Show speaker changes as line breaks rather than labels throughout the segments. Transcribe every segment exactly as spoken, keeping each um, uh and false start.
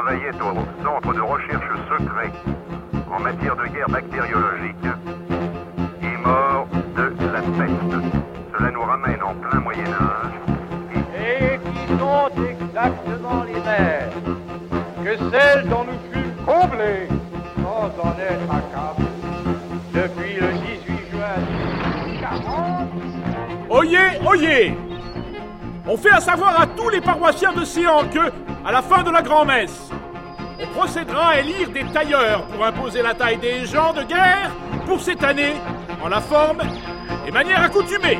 travaillait au Centre de recherche secret en matière de guerre bactériologique, est mort de la peste. Cela nous ramène en plein Moyen-Âge.
Et qui sont exactement les mêmes que celles dont nous fûmes comblés, sans en être accablés, depuis le dix-huit juin mille huit cent quarante.
Oyez, oyez! On fait à savoir à tous les paroissiens de Séan que, à la fin de la grand-messe, on procédera à élire des tailleurs pour imposer la taille des gens de guerre pour cette année, en la forme et manière accoutumée.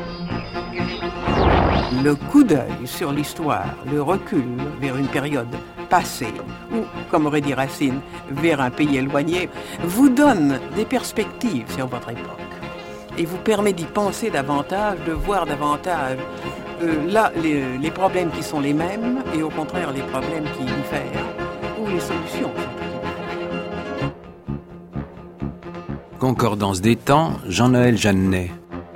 Le coup d'œil sur l'histoire, le recul vers une période passée, ou, comme aurait dit Racine, vers un pays éloigné, vous donne des perspectives sur votre époque et vous permet d'y penser davantage, de voir davantage euh, là les, les problèmes qui sont les mêmes et au contraire les problèmes qui diffèrent ou les solutions.
Concordance des temps, Jean-Noël Jeannet.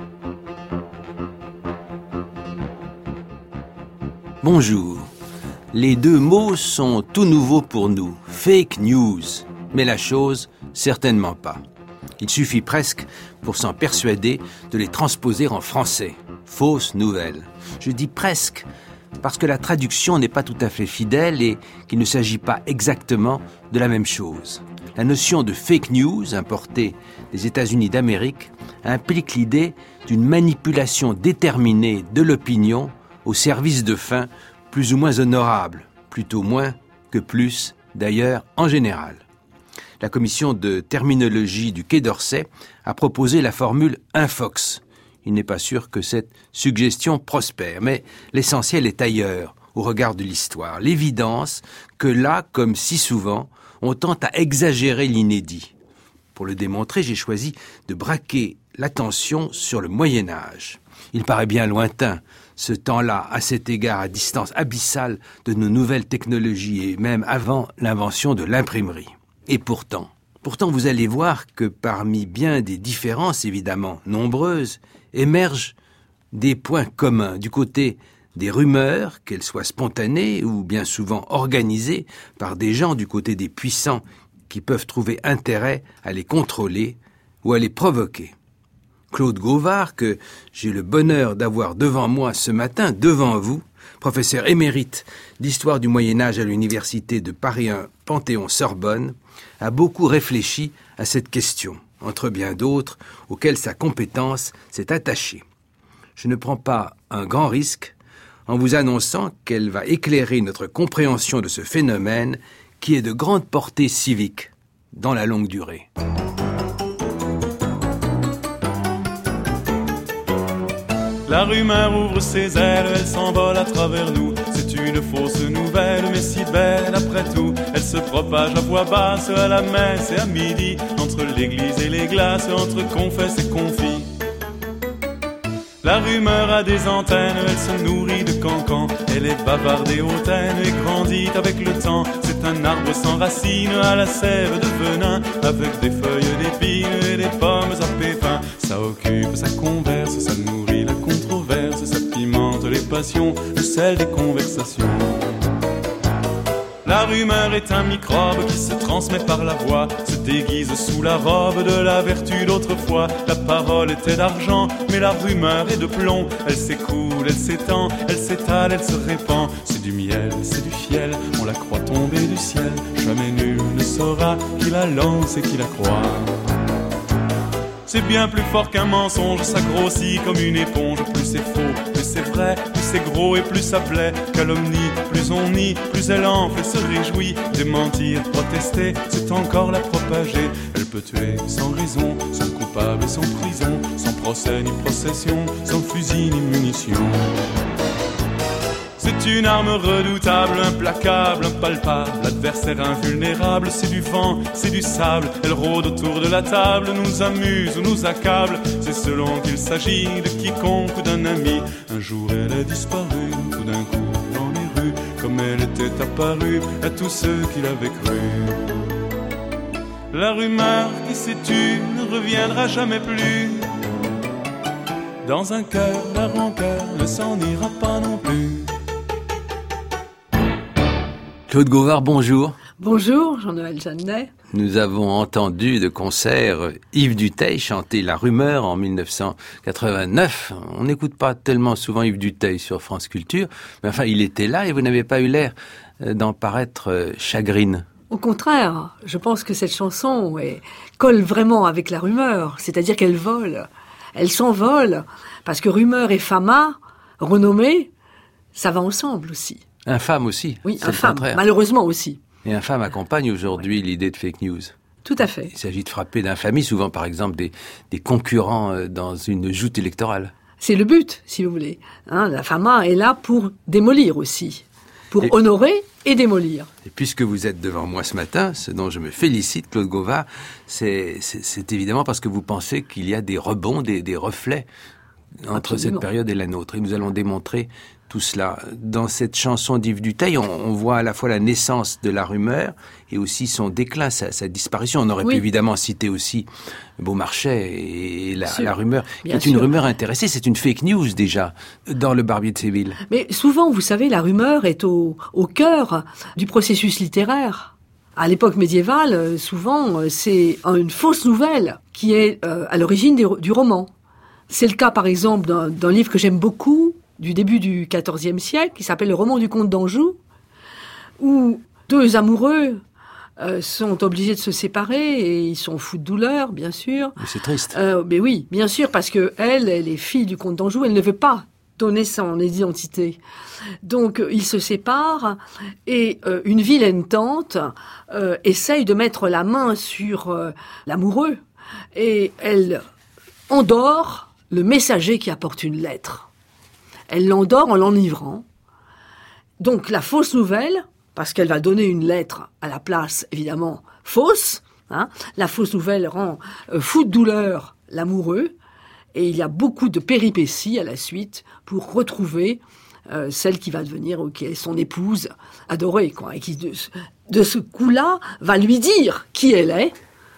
Bonjour. Les deux mots sont tout nouveaux pour nous. Fake news. Mais la chose, certainement pas. Il suffit presque, pour s'en persuader, de les transposer en français. Fausses nouvelles. Je dis presque, parce que la traduction n'est pas tout à fait fidèle et qu'il ne s'agit pas exactement de la même chose. La notion de fake news, importée des États-Unis d'Amérique, implique l'idée d'une manipulation déterminée de l'opinion au service de fins plus ou moins honorables, plutôt moins que plus, d'ailleurs, en général. La commission de terminologie du Quai d'Orsay a proposé la formule « infox ». Il n'est pas sûr que cette suggestion prospère, mais l'essentiel est ailleurs, au regard de l'histoire. L'évidence que là, comme si souvent, on tente à exagérer l'inédit. Pour le démontrer, j'ai choisi de braquer l'attention sur le Moyen-Âge. Il paraît bien lointain, ce temps-là, à cet égard, à distance abyssale de nos nouvelles technologies et même avant l'invention de l'imprimerie. Et pourtant, pourtant vous allez voir que parmi bien des différences évidemment nombreuses, émergent des points communs du côté des rumeurs, qu'elles soient spontanées ou bien souvent organisées par des gens du côté des puissants qui peuvent trouver intérêt à les contrôler ou à les provoquer. Claude Gauvard, que j'ai le bonheur d'avoir devant moi ce matin, devant vous, professeur émérite d'histoire du Moyen-Âge à l'université de Paris un Panthéon-Sorbonne, a beaucoup réfléchi à cette question, entre bien d'autres, auxquelles sa compétence s'est attachée. Je ne prends pas un grand risque en vous annonçant qu'elle va éclairer notre compréhension de ce phénomène qui est de grande portée civique dans la longue durée.
La rumeur ouvre ses ailes, elle s'envole à travers nous. C'est une fausse nouvelle, mais si belle après tout. Elle se propage à voix basse, à la messe et à midi, entre l'église et les glaces, entre confesse et confit. La rumeur a des antennes, elle se nourrit de cancans. Elle est bavarde et hautaine et grandit avec le temps. C'est un arbre sans racines, à la sève de venin, avec des feuilles d'épines et des pommes à pépins. Ça occupe, ça converse, ça nourrit la controverse, ça pimente les passions, le sel des conversations. La rumeur est un microbe qui se transmet par la voix, se déguise sous la robe de la vertu d'autrefois. La parole était d'argent, mais la rumeur est de plomb. Elle s'écoule, elle s'étend, elle s'étale, elle se répand. C'est du miel, c'est du fiel, on la croit tomber du ciel. Jamais nul ne saura qui la lance et qui la croit. C'est bien plus fort qu'un mensonge, ça grossit comme une éponge. Plus c'est faux, plus c'est vrai, plus c'est gros et plus ça plaît. Calomnie, plus on nie, plus elle enfle et se réjouit. Démentir, protester, c'est encore la propager. Elle peut tuer sans raison, sans coupable et sans prison, sans procès ni procession, sans fusil ni munitions. C'est une arme redoutable, implacable, impalpable, l'adversaire invulnérable. C'est du vent, c'est du sable, elle rôde autour de la table, nous amuse ou nous accable. C'est selon qu'il s'agit de quiconque ou d'un ami. Un jour elle est disparue, tout d'un coup dans les rues, comme elle était apparue à tous ceux qui l'avaient cru. La rumeur qui s'est tue ne reviendra jamais plus. Dans un cœur, la rancœur ne s'en ira pas non plus.
Claude Gauvard, bonjour.
Bonjour, Jean-Noël Jeannet.
Nous avons entendu de concert Yves Dutheil chanter La Rumeur en mille neuf cent quatre-vingt-neuf. On n'écoute pas tellement souvent Yves Dutheil sur France Culture, mais enfin, il était là et vous n'avez pas eu l'air d'en paraître chagrine.
Au contraire, je pense que cette chanson est, colle vraiment avec La Rumeur, c'est-à-dire qu'elle vole. Elle s'envole, parce que Rumeur et Fama, renommée, ça va ensemble aussi.
Infâme aussi.
Oui, infâme, malheureusement aussi.
Et infâme accompagne aujourd'hui oui. l'idée de fake news.
Tout à fait.
Il s'agit de frapper d'infamie, souvent par exemple des, des concurrents dans une joute électorale.
C'est le but, si vous voulez. Hein, la Fama est là pour démolir aussi, pour et, honorer et démolir.
Et puisque vous êtes devant moi ce matin, ce dont je me félicite, Claude Gauvard, c'est, c'est, c'est évidemment parce que vous pensez qu'il y a des rebonds, des, des reflets entre Absolument. Cette période et la nôtre. Et nous allons démontrer tout cela. Dans cette chanson d'Yves Dutheil, on, on voit à la fois la naissance de La Rumeur et aussi son déclin, sa, sa disparition. On aurait oui. pu évidemment citer aussi Beaumarchais et la, la rumeur, qui est sûr. Une rumeur intéressée. C'est une fake news déjà, dans Le Barbier de Séville.
Mais souvent, vous savez, la rumeur est au, au cœur du processus littéraire. À l'époque médiévale, souvent, c'est une fausse nouvelle qui est euh, à l'origine des, du roman. C'est le cas, par exemple, d'un, d'un livre que j'aime beaucoup, du début du quatorzième siècle, qui s'appelle Le roman du comte d'Anjou, où deux amoureux euh, sont obligés de se séparer et ils sont fous de douleur, bien sûr.
Mais c'est triste.
Euh, mais oui, bien sûr, parce que elle, elle est fille du comte d'Anjou, elle ne veut pas donner son identité. Donc, euh, ils se séparent et euh, une vilaine tante euh, essaye de mettre la main sur euh, l'amoureux et elle endort le messager qui apporte une lettre. Elle l'endort en l'enivrant. Donc la fausse nouvelle, parce qu'elle va donner une lettre à la place, évidemment, fausse, hein, la fausse nouvelle rend euh, fou de douleur l'amoureux, et il y a beaucoup de péripéties à la suite pour retrouver euh, celle qui va devenir okay, son épouse adorée, quoi, et qui, de, de ce coup-là, va lui dire qui elle est.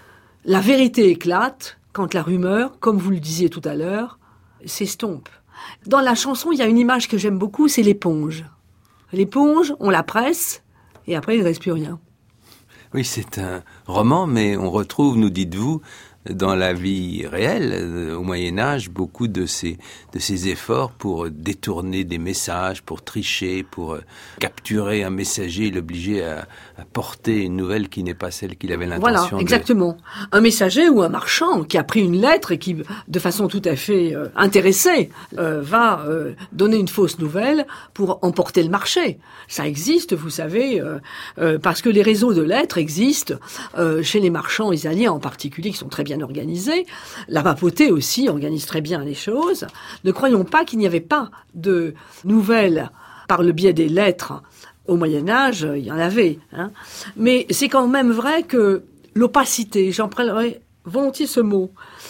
La vérité éclate quand la rumeur, comme vous le disiez tout à l'heure, s'estompe. Dans la chanson, il y a une image que j'aime beaucoup, c'est l'éponge. L'éponge, on la presse, et après, il ne reste plus rien.
Oui, c'est un roman, mais on retrouve, nous dites-vous, dans la vie réelle, euh, au Moyen-Âge, beaucoup de ces, de ces efforts pour détourner des messages, pour tricher, pour euh, capturer un messager et l'obliger à, à porter une nouvelle qui n'est pas celle qu'il avait l'intention de...
Voilà, exactement. Un messager ou un marchand qui a pris une lettre et qui, de façon tout à fait euh, intéressée, euh, va euh, donner une fausse nouvelle pour emporter le marché. Ça existe, vous savez, euh, euh, parce que les réseaux de lettres existent euh, chez les marchands italiens en particulier, qui sont très bien organisés. La papauté aussi organise très bien les choses. Ne croyons pas qu'il n'y avait pas de nouvelles par le biais des lettres. Au Moyen-Âge, il y en avait. Hein. Mais c'est quand même vrai que l'opacité, j'emprunterai volontiers ce mot,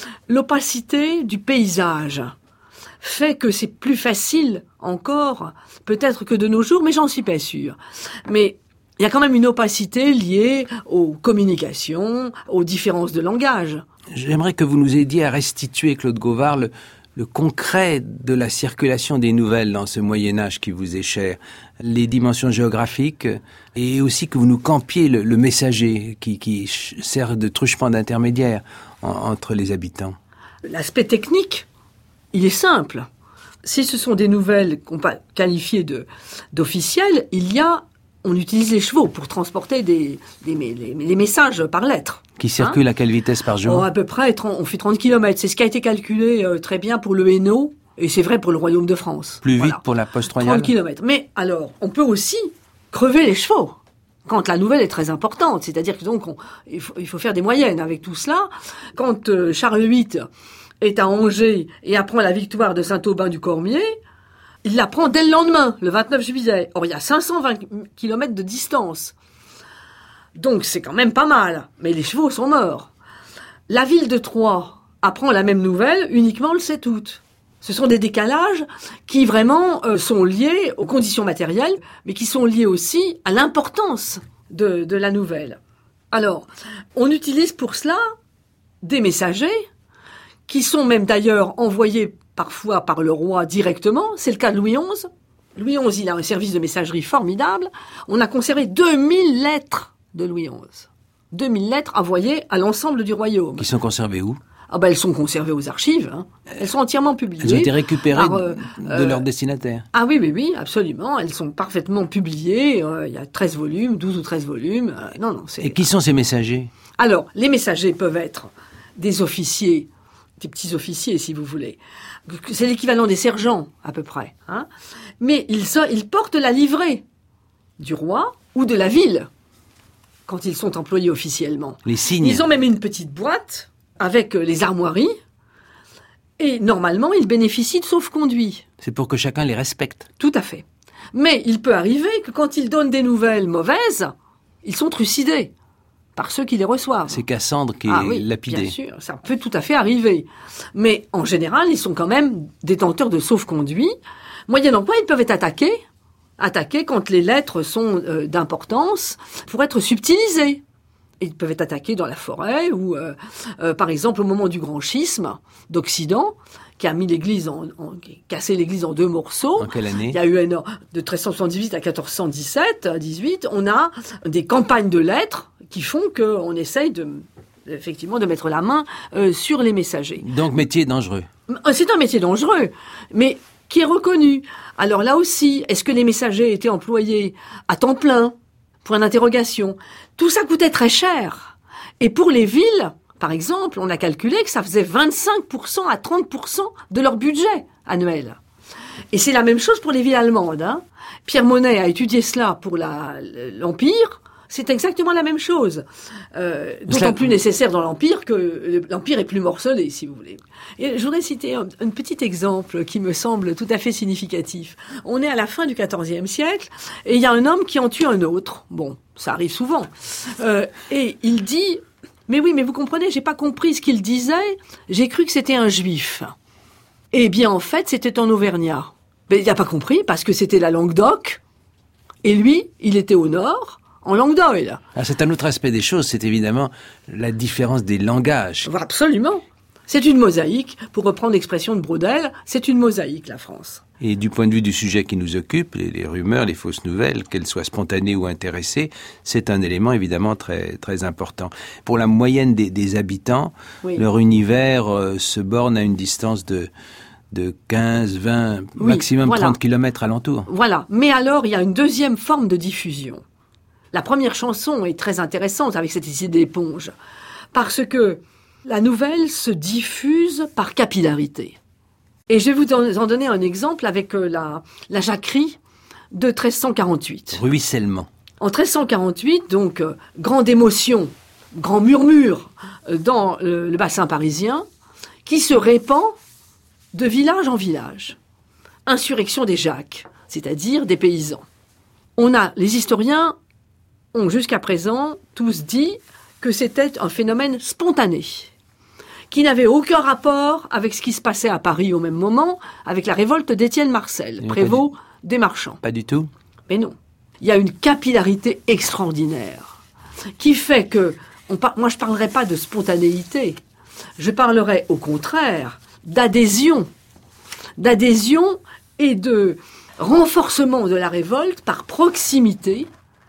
l'opacité du paysage fait que c'est plus facile encore, peut-être que de nos jours, mais j'en suis pas sûre. Mais il y a quand même une opacité liée aux communications, aux différences de langage.
J'aimerais que vous nous aidiez à restituer, Claude Gauvard, le, le concret de la circulation des nouvelles dans ce Moyen-Âge qui vous est cher, les dimensions géographiques, et aussi que vous nous campiez le, le messager qui, qui sert de truchement d'intermédiaire en, entre les habitants.
L'aspect technique, il est simple. Si ce sont des nouvelles qu'on peut qualifier de, d'officielles, il y a on utilise les chevaux pour transporter des, des, des, des messages par lettre.
Qui circulent hein à quelle vitesse par jour?
Oh, à peu près, on fait trente kilomètres. C'est ce qui a été calculé euh, très bien pour le Hainaut, et c'est vrai pour le Royaume de France.
Plus
voilà.
Vite pour la poste royale?
trente kilomètres. Mais alors, on peut aussi crever les chevaux quand la nouvelle est très importante. C'est-à-dire que donc, on, il, faut, il faut faire des moyennes avec tout cela. Quand euh, Charles huit est à Angers et apprend la victoire de Saint-Aubin du Cormier, il la prend dès le lendemain, le vingt-neuf juillet. Or, il y a cinq cent vingt kilomètres de distance. Donc, c'est quand même pas mal. Mais les chevaux sont morts. La ville de Troyes apprend la même nouvelle uniquement le sept août. Ce sont des décalages qui vraiment euh, sont liés aux conditions matérielles, mais qui sont liés aussi à l'importance de, de la nouvelle. Alors, on utilise pour cela des messagers qui sont même d'ailleurs envoyés parfois par le roi directement. C'est le cas de Louis onze. Louis onze, il a un service de messagerie formidable. On a conservé deux mille lettres de Louis onze. deux mille lettres envoyées à l'ensemble du royaume.
Qui sont conservées où ?
Ah ben, elles sont conservées aux archives. Hein. Elles sont entièrement publiées.
Elles ont été récupérées
par, euh,
de
euh,
leur destinataire.
Ah oui, oui, oui, absolument. Elles sont parfaitement publiées. Euh, il y a treize volumes, douze ou treize volumes. Euh, non, non, c'est...
Et qui sont ces messagers ?
Alors, les messagers peuvent être des officiers, des petits officiers, si vous voulez. C'est l'équivalent des sergents, à peu près. Hein. Mais ils, so- ils portent la livrée du roi ou de la ville quand ils sont employés officiellement.
Les signes.
Ils ont même une petite boîte avec les armoiries, et normalement, ils bénéficient de sauf-conduit.
C'est pour que chacun les respecte.
Tout à fait. Mais il peut arriver que quand ils donnent des nouvelles mauvaises, ils sont trucidés par ceux qui les reçoivent.
C'est Cassandre qui
ah
est
oui,
lapidé.
Bien sûr, ça peut tout à fait arriver. Mais en général, ils sont quand même détenteurs de sauf-conduit. Moyennant quoi, ils peuvent être attaqués, attaqués quand les lettres sont euh, d'importance, pour être subtilisées. Ils peuvent être attaqués dans la forêt ou, euh, euh, par exemple, au moment du grand schisme d'Occident, qui a mis l'église en, en qui a cassé l'église en deux morceaux.
En quelle année ?
Il y a eu un, de treize cent soixante-dix-huit à quatorze cent dix-sept, à dix-huit, on a des campagnes de lettres qui font qu'on essaye de, effectivement, de mettre la main euh, sur les messagers.
Donc métier dangereux.
C'est un métier dangereux, mais qui est reconnu. Alors là aussi, est-ce que les messagers étaient employés à temps plein ? Point d'interrogation. Tout ça coûtait très cher. Et pour les villes, par exemple, on a calculé que ça faisait vingt-cinq pour cent à trente pour cent de leur budget annuel. Et c'est la même chose pour les villes allemandes. Hein. Pierre Monet a étudié cela pour la, l'Empire. C'est exactement la même chose. Euh, d'autant
cela...
plus nécessaire dans l'Empire que l'Empire est plus morcelé, si vous voulez. Et je voudrais citer un, un petit exemple qui me semble tout à fait significatif. On est à la fin du quatorzième siècle et il y a un homme qui en tue un autre. Bon, ça arrive souvent. Euh, et il dit, mais oui, mais vous comprenez, j'ai pas compris ce qu'il disait. J'ai cru que c'était un juif. Eh bien, en fait, c'était un Auvergnat. Mais il n'a pas compris parce que c'était la Languedoc. Et lui, il était au nord. En langue d'oil.
Ah, c'est un autre aspect des choses, c'est évidemment la différence des langages.
Absolument. C'est une mosaïque. Pour reprendre l'expression de Braudel, c'est une mosaïque, la France.
Et du point de vue du sujet qui nous occupe, les, les rumeurs, les fausses nouvelles, qu'elles soient spontanées ou intéressées, c'est un élément évidemment très, très important. Pour la moyenne des, des habitants, oui. leur univers euh, se borne à une distance de... de quinze, vingt, oui, maximum voilà. trente kilomètres alentour.
Voilà. Mais alors, il y a une deuxième forme de diffusion. La première chanson est très intéressante avec cette idée d'éponge, parce que la nouvelle se diffuse par capillarité. Et je vais vous en donner un exemple avec la, la jacquerie de treize cent quarante-huit.
Ruissellement.
En treize cent quarante-huit, donc, euh, grande émotion, grand murmure euh, dans le, le bassin parisien, qui se répand de village en village. Insurrection des Jacques, c'est-à-dire des paysans. On a, les historiens ont jusqu'à présent tous dit que c'était un phénomène spontané, qui n'avait aucun rapport avec ce qui se passait à Paris au même moment, avec la révolte d'Étienne Marcel, prévôt du... des marchands.
Pas du tout.
Mais non. Il y a une capillarité extraordinaire, qui fait que, on par... moi je ne parlerai pas de spontanéité, je parlerai au contraire d'adhésion, d'adhésion et de renforcement de la révolte par proximité.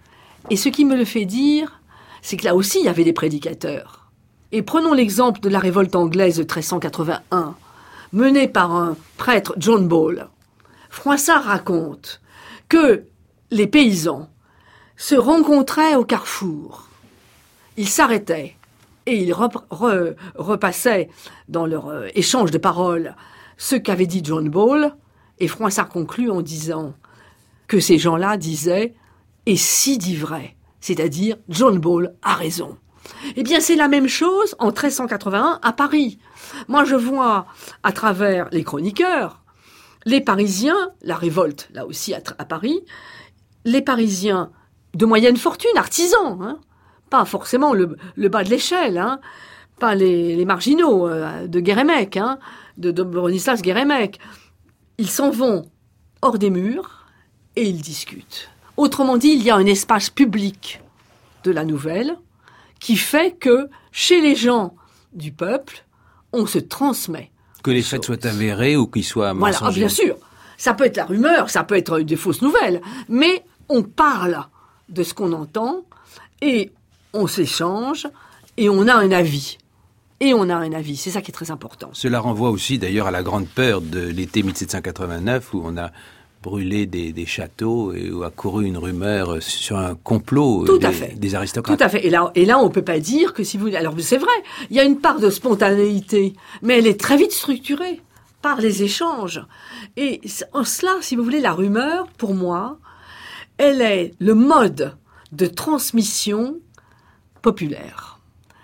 Et ce qui me le fait dire, c'est que là aussi, il y avait des prédicateurs. Et prenons l'exemple de la révolte anglaise de treize cent quatre-vingt-un, menée par un prêtre, John Ball. Froissart raconte que les paysans se rencontraient au carrefour. Ils s'arrêtaient et ils rep- re- repassaient dans leur euh, échange de paroles ce qu'avait dit John Ball. Et Froissart conclut en disant que ces gens-là disaient « et si dit vrai », c'est-à-dire John Ball a raison. Eh bien, c'est la même chose en treize cent quatre-vingt-un à Paris. Moi, je vois à travers les chroniqueurs, les Parisiens, la révolte, là aussi à, à Paris, les Parisiens de moyenne fortune, artisans, hein, pas forcément le, le bas de l'échelle, hein, pas les, les marginaux euh, de Guérémec, hein, de, de Bronislas Guérémec. Ils s'en vont hors des murs et ils discutent. Autrement dit, il y a un espace public de la nouvelle qui fait que, chez les gens du peuple, on se transmet.
Que les faits soient avérés ou qu'ils soient mensongers.
Voilà, ah, bien sûr. Ça peut être la rumeur, ça peut être des fausses nouvelles, mais on parle de ce qu'on entend et on s'échange, et on a un avis. Et on a un avis, c'est ça qui est très important.
Cela renvoie aussi d'ailleurs à la grande peur de l'été mille sept cent quatre-vingt-neuf, où on a brûlé des, des châteaux et où a couru une rumeur sur un complot
Tout
des,
à fait.
des aristocrates.
Tout à fait. Et là, et là, on peut pas dire que si vous... Alors, c'est vrai, il y a une part de spontanéité, mais elle est très vite structurée par les échanges. Et en cela, si vous voulez, la rumeur, pour moi, elle est le mode de transmission populaire.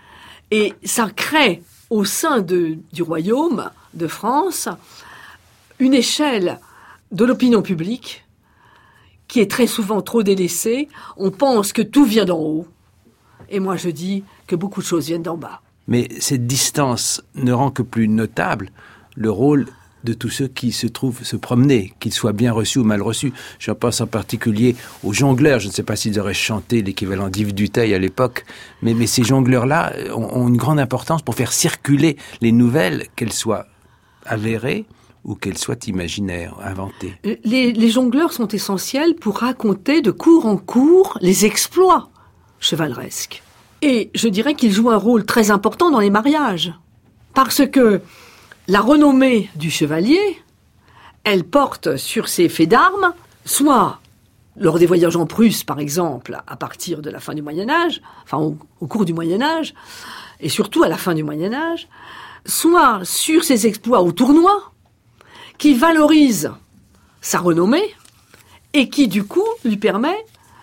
Et ça crée au sein de, du royaume de France une échelle de l'opinion publique qui est très souvent trop délaissée. On pense que tout vient d'en haut. Et moi, je dis que beaucoup de choses viennent d'en bas.
Mais cette distance ne rend que plus notable le rôle de tous ceux qui se trouvent se promener, qu'ils soient bien reçus ou mal reçus. J'en pense en particulier aux jongleurs. Je ne sais pas s'ils auraient chanté l'équivalent d'Yves Duteil à l'époque, mais, mais ces jongleurs-là ont, ont une grande importance pour faire circuler les nouvelles, qu'elles soient avérées ou qu'elles soient imaginaires, inventées.
Les, les jongleurs sont essentiels pour raconter de cours en cours les exploits chevaleresques. Et je dirais qu'ils jouent un rôle très important dans les mariages. Parce que la renommée du chevalier, elle porte sur ses faits d'armes, soit lors des voyages en Prusse, par exemple, à partir de la fin du Moyen-Âge, enfin au, au cours du Moyen-Âge, et surtout à la fin du Moyen-Âge, soit sur ses exploits au tournoi, qui valorise sa renommée et qui, du coup, lui permet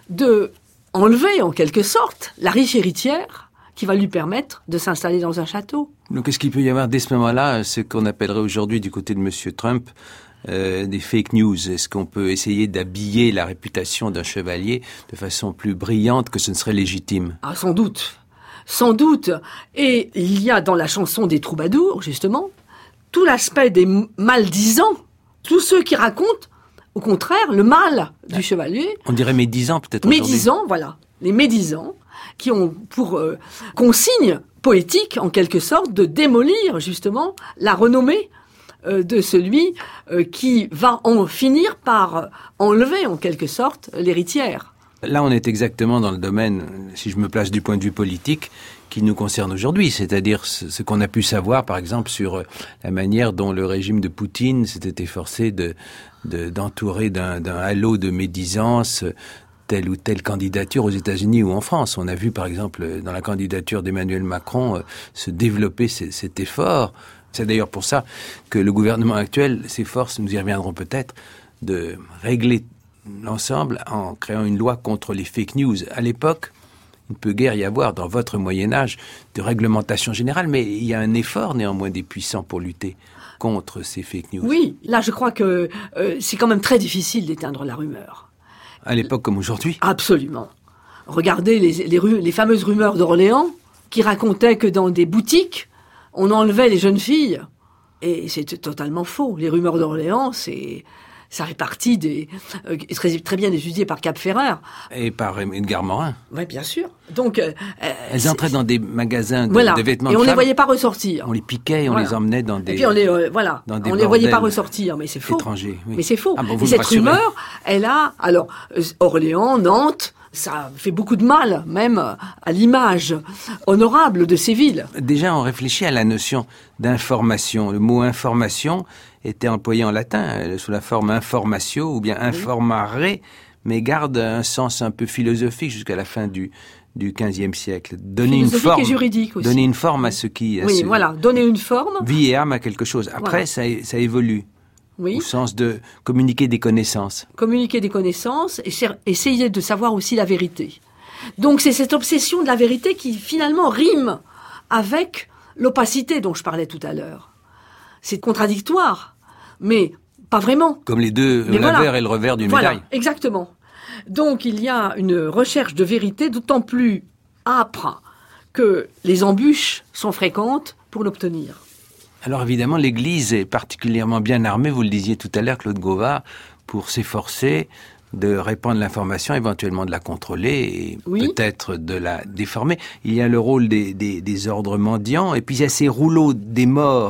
de enlever, en quelque sorte, la riche héritière qui va lui permettre de s'installer dans un château.
Donc, est-ce qu'il peut y avoir, dès ce moment-là, ce qu'on appellerait aujourd'hui, du côté de M. Trump, euh, des fake news? Est-ce qu'on peut essayer d'habiller la réputation d'un chevalier de façon plus brillante que ce ne serait légitime?
Ah, sans doute. Sans doute. Et il y a dans la chanson des troubadours, justement, tout l'aspect des maldisants, tous ceux qui racontent, au contraire, le mal du chevalier.
On dirait médisants, peut-être aujourd'hui.
Médisants, voilà. Les médisants, qui ont pour euh, consigne poétique, en quelque sorte, de démolir, justement, la renommée euh, de celui euh, qui va en finir par enlever, en quelque sorte, l'héritière.
Là, on est exactement dans le domaine, si je me place du point de vue politique, qui nous concerne aujourd'hui, c'est-à-dire ce, ce qu'on a pu savoir, par exemple, sur la manière dont le régime de Poutine s'était efforcé de, de, d'entourer d'un, d'un halo de médisance telle ou telle candidature aux États-Unis ou en France. On a vu, par exemple, dans la candidature d'Emmanuel Macron, euh, se développer c- cet effort. C'est d'ailleurs pour ça que le gouvernement actuel s'efforce, nous y reviendrons peut-être, de régler l'ensemble en créant une loi contre les fake news. À l'époque, il ne peut guère y avoir, dans votre Moyen-Âge, de réglementation générale, mais il y a un effort néanmoins des puissants pour lutter contre ces fake news.
Oui, là je crois que euh, c'est quand même très difficile d'éteindre la rumeur.
À l'époque comme aujourd'hui?
Absolument. Regardez les, les, ru- les fameuses rumeurs d'Orléans qui racontaient que dans des boutiques, on enlevait les jeunes filles. Et c'est totalement faux. Les rumeurs d'Orléans, c'est... ça fait partie des euh, très, très bien étudiées par Cap Ferrer.
Et par Edgar Morin.
Oui, bien sûr. Donc, euh,
elles entraient dans des magasins de,
voilà.
de vêtements
et
de
on
femmes.
les voyait pas ressortir.
On les piquait et on
voilà.
les emmenait dans des
et puis on les euh, voilà,
dans des
on les voyait pas
bordels
ressortir, mais c'est faux.
Étrangers, oui.
Mais c'est faux.
Ah bon,
et
vous me
cette
rassurez.
rumeur, elle a alors euh, Orléans, Nantes, ça fait beaucoup de mal, même à l'image honorable de ces villes.
Déjà, on réfléchit à la notion d'information. Le mot information était employé en latin sous la forme informatio ou bien informare, mais garde un sens un peu philosophique jusqu'à la fin du du quinzième siècle. Donner une forme,
et juridique aussi.
Donner une forme à ce qui, à
oui,
ce,
voilà, donner une forme,
vie et âme à quelque chose. Après,
voilà.
ça, ça évolue.
Oui.
Au sens de communiquer des connaissances.
Communiquer des connaissances et essayer de savoir aussi la vérité. Donc c'est cette obsession de la vérité qui finalement rime avec l'opacité dont je parlais tout à l'heure. C'est contradictoire, mais pas vraiment.
Comme les deux,
mais
l'avers
voilà.
et le revers d'une
voilà,
médaille.
Exactement. Donc il y a une recherche de vérité d'autant plus âpre que les embûches sont fréquentes pour l'obtenir.
Alors évidemment, l'Église est particulièrement bien armée, vous le disiez tout à l'heure, Claude Gauvard, pour s'efforcer de répandre l'information, éventuellement de la contrôler et
oui.
peut-être de la déformer. Il y a le rôle des, des, des ordres mendiants et puis il y a ces rouleaux des morts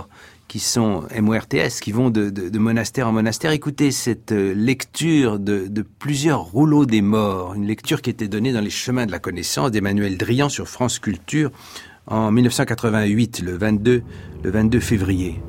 qui sont M O R T S, qui vont de, de, de monastère en monastère. Écoutez cette lecture de, de plusieurs rouleaux des morts, une lecture qui était donnée dans les chemins de la connaissance d'Emmanuel Drian sur France Culture en mille neuf cent quatre-vingt-huit, le vingt-deux, le vingt-deux février.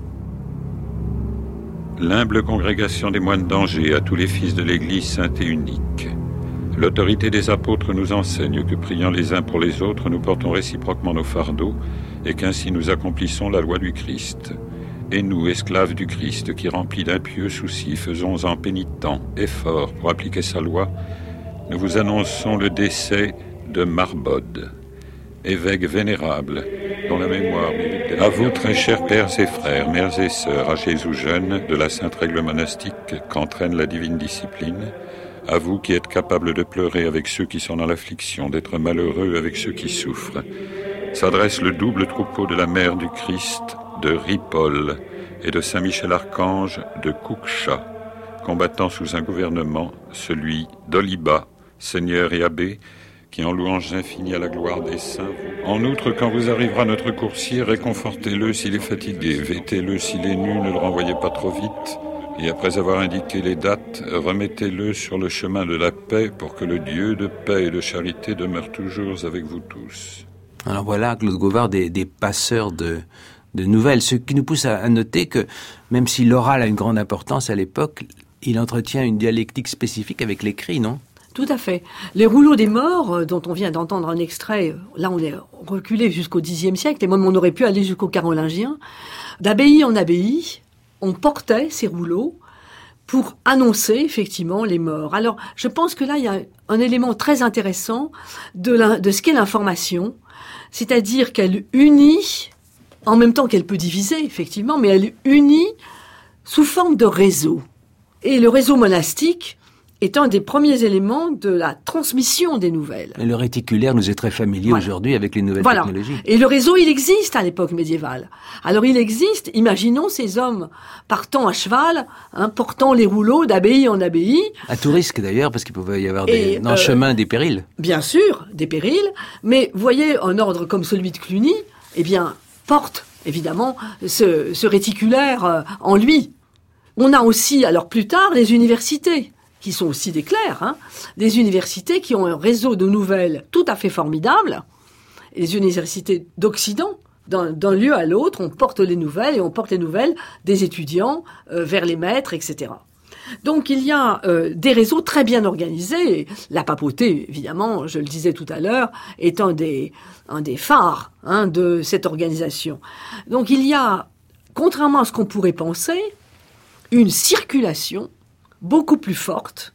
L'humble congrégation des moines d'Angers à tous les fils de l'Église sainte et unique. L'autorité des apôtres nous enseigne que priant les uns pour les autres, nous portons réciproquement nos fardeaux et qu'ainsi nous accomplissons la loi du Christ. Et nous, esclaves du Christ, qui remplis d'un pieux souci, faisons en pénitents effort pour appliquer sa loi, nous vous annonçons le décès de Marbode, évêque vénérable, dont la mémoire mérite. À vous, très chers pères et frères, mères et sœurs, âgés ou jeunes, de la sainte règle monastique qu'entraîne la divine discipline, à vous qui êtes capables de pleurer avec ceux qui sont dans l'affliction, d'être malheureux avec ceux qui souffrent, s'adresse le double troupeau de la mère du Christ, de Ripoll et de Saint-Michel-Archange de Couccha, combattant sous un gouvernement, celui d'Oliba, seigneur et abbé, qui en louanges infinies à la gloire des saints. En outre, quand vous arrivera notre coursier, réconfortez-le s'il est fatigué, vêtez-le s'il est nu, ne le renvoyez pas trop vite, et après avoir indiqué les dates, remettez-le sur le chemin de la paix pour que le Dieu de paix et de charité demeure toujours avec vous tous.
Alors voilà, Claude Gauvard, des, des passeurs de, de nouvelles, ce qui nous pousse à, à noter que même si l'oral a une grande importance à l'époque, il entretient une dialectique spécifique avec l'écrit, non ?
Tout à fait. Les rouleaux des morts, dont on vient d'entendre un extrait, là on est reculé jusqu'au dixième siècle, et même on aurait pu aller jusqu'au Carolingien, d'abbaye en abbaye, on portait ces rouleaux pour annoncer effectivement les morts. Alors, je pense que là, il y a un élément très intéressant de, la, de ce qu'est l'information, c'est-à-dire qu'elle unit, en même temps qu'elle peut diviser, effectivement, mais elle unit sous forme de réseau. Et le réseau monastique est un des premiers éléments de la transmission des nouvelles.
Et le réticulaire nous est très familier voilà. aujourd'hui avec les nouvelles
voilà.
technologies.
Et le réseau, il existe à l'époque médiévale. Alors il existe, imaginons ces hommes partant à cheval, hein, portant les rouleaux d'abbaye en abbaye. À
tout risque d'ailleurs, parce qu'il pouvait y avoir des, et, dans le euh, chemin des périls.
Bien sûr, des périls, mais voyez, un ordre comme celui de Cluny, eh bien, porte évidemment ce, ce réticulaire euh, en lui. On a aussi, alors plus tard, les universités, qui sont aussi des clercs, hein, des universités qui ont un réseau de nouvelles tout à fait formidable. Et les universités d'Occident, d'un, d'un lieu à l'autre, on porte les nouvelles et on porte les nouvelles des étudiants euh, vers les maîtres, et cetera. Donc il y a euh, des réseaux très bien organisés. La papauté, évidemment, je le disais tout à l'heure, est un des, un des phares hein, de cette organisation. Donc il y a, contrairement à ce qu'on pourrait penser, une circulation beaucoup plus forte,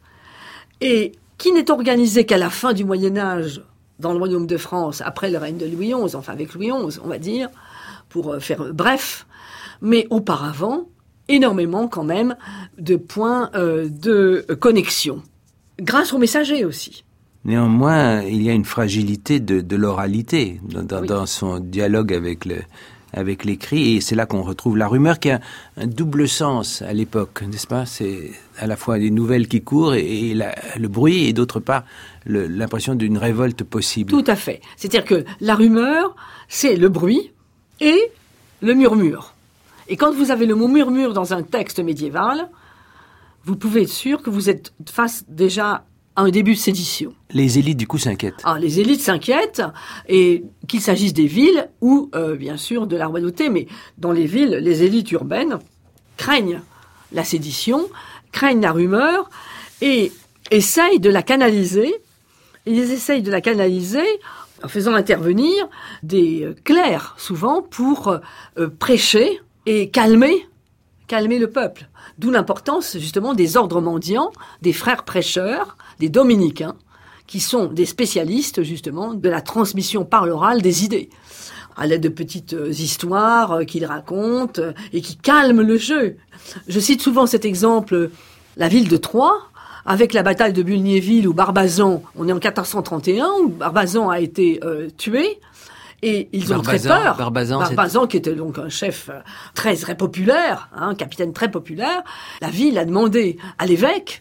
et qui n'est organisée qu'à la fin du Moyen-Âge dans le royaume de France, après le règne de Louis onze, enfin avec Louis onze, on va dire, pour faire bref, mais auparavant, énormément quand même de points euh, de connexion, grâce aux messagers aussi.
Néanmoins, il y a une fragilité de, de l'oralité dans,
oui.
dans son dialogue avec le avec l'écrit, et c'est là qu'on retrouve la rumeur qui a un double sens à l'époque, n'est-ce pas ? C'est à la fois des nouvelles qui courent et, et la, le bruit, et d'autre part le, l'impression d'une révolte possible.
Tout à fait. C'est-à-dire que la rumeur, c'est le bruit et le murmure. Et quand vous avez le mot murmure dans un texte médiéval, vous pouvez être sûr que vous êtes face déjà à un début de sédition.
Les élites, du coup, s'inquiètent.
Ah, les élites s'inquiètent, et qu'il s'agisse des villes ou, euh, bien sûr, de la royauté. Mais dans les villes, les élites urbaines craignent la sédition, craignent la rumeur, et essayent de la canaliser. Ils essayent de la canaliser en faisant intervenir des clercs, souvent, pour euh, prêcher et calmer, calmer le peuple. D'où l'importance, justement, des ordres mendiants, des frères prêcheurs, des dominicains, qui sont des spécialistes, justement, de la transmission par l'oral des idées, à l'aide de petites histoires qu'ils racontent et qui calment le jeu. Je cite souvent cet exemple, la ville de Troyes, avec la bataille de Bulgnéville où Barbazan, on est en quatorze cent trente et un, où Barbazan a été euh, tué, et ils ont
Barbazan,
très peur.
Barbazan,
Barbazan qui était donc un chef très, très populaire, hein, un capitaine très populaire. La ville a demandé à l'évêque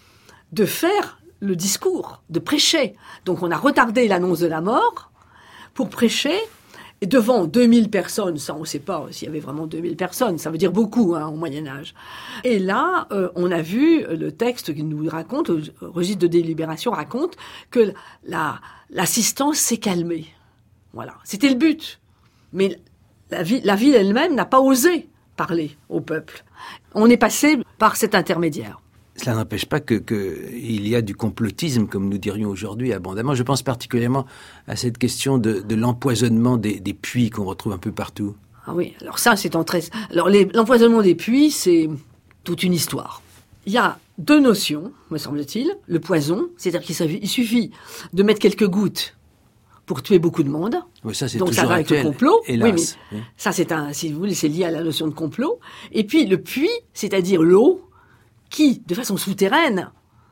de faire le discours, de prêcher. Donc on a retardé l'annonce de la mort pour prêcher, Et devant deux mille personnes, ça on ne sait pas s'il y avait vraiment deux mille personnes, ça veut dire beaucoup hein, au Moyen-Âge. Et là, euh, on a vu le texte qui nous raconte, le registre de délibération raconte que la, l'assistance s'est calmée. Voilà, c'était le but. Mais la, la ville elle-même n'a pas osé parler au peuple. On est passé par cet intermédiaire.
Cela n'empêche pas que, que il y a du complotisme, comme nous dirions aujourd'hui, abondamment. Je pense particulièrement à cette question de, de l'empoisonnement des, des puits qu'on retrouve un peu partout.
Ah oui, alors ça, c'est en très... Alors, les, l'empoisonnement des puits, c'est toute une histoire. Il y a deux notions, me semble-t-il. Le poison, c'est-à-dire qu'il suffit de mettre quelques gouttes pour tuer beaucoup de monde.
Oui, ça, c'est
donc
toujours
ça va avec le complot.
Hélas.
Oui, mais oui. Ça, c'est un, si vous voulez, c'est lié à la notion de complot. Et puis, le puits, c'est-à-dire l'eau, qui, de façon souterraine,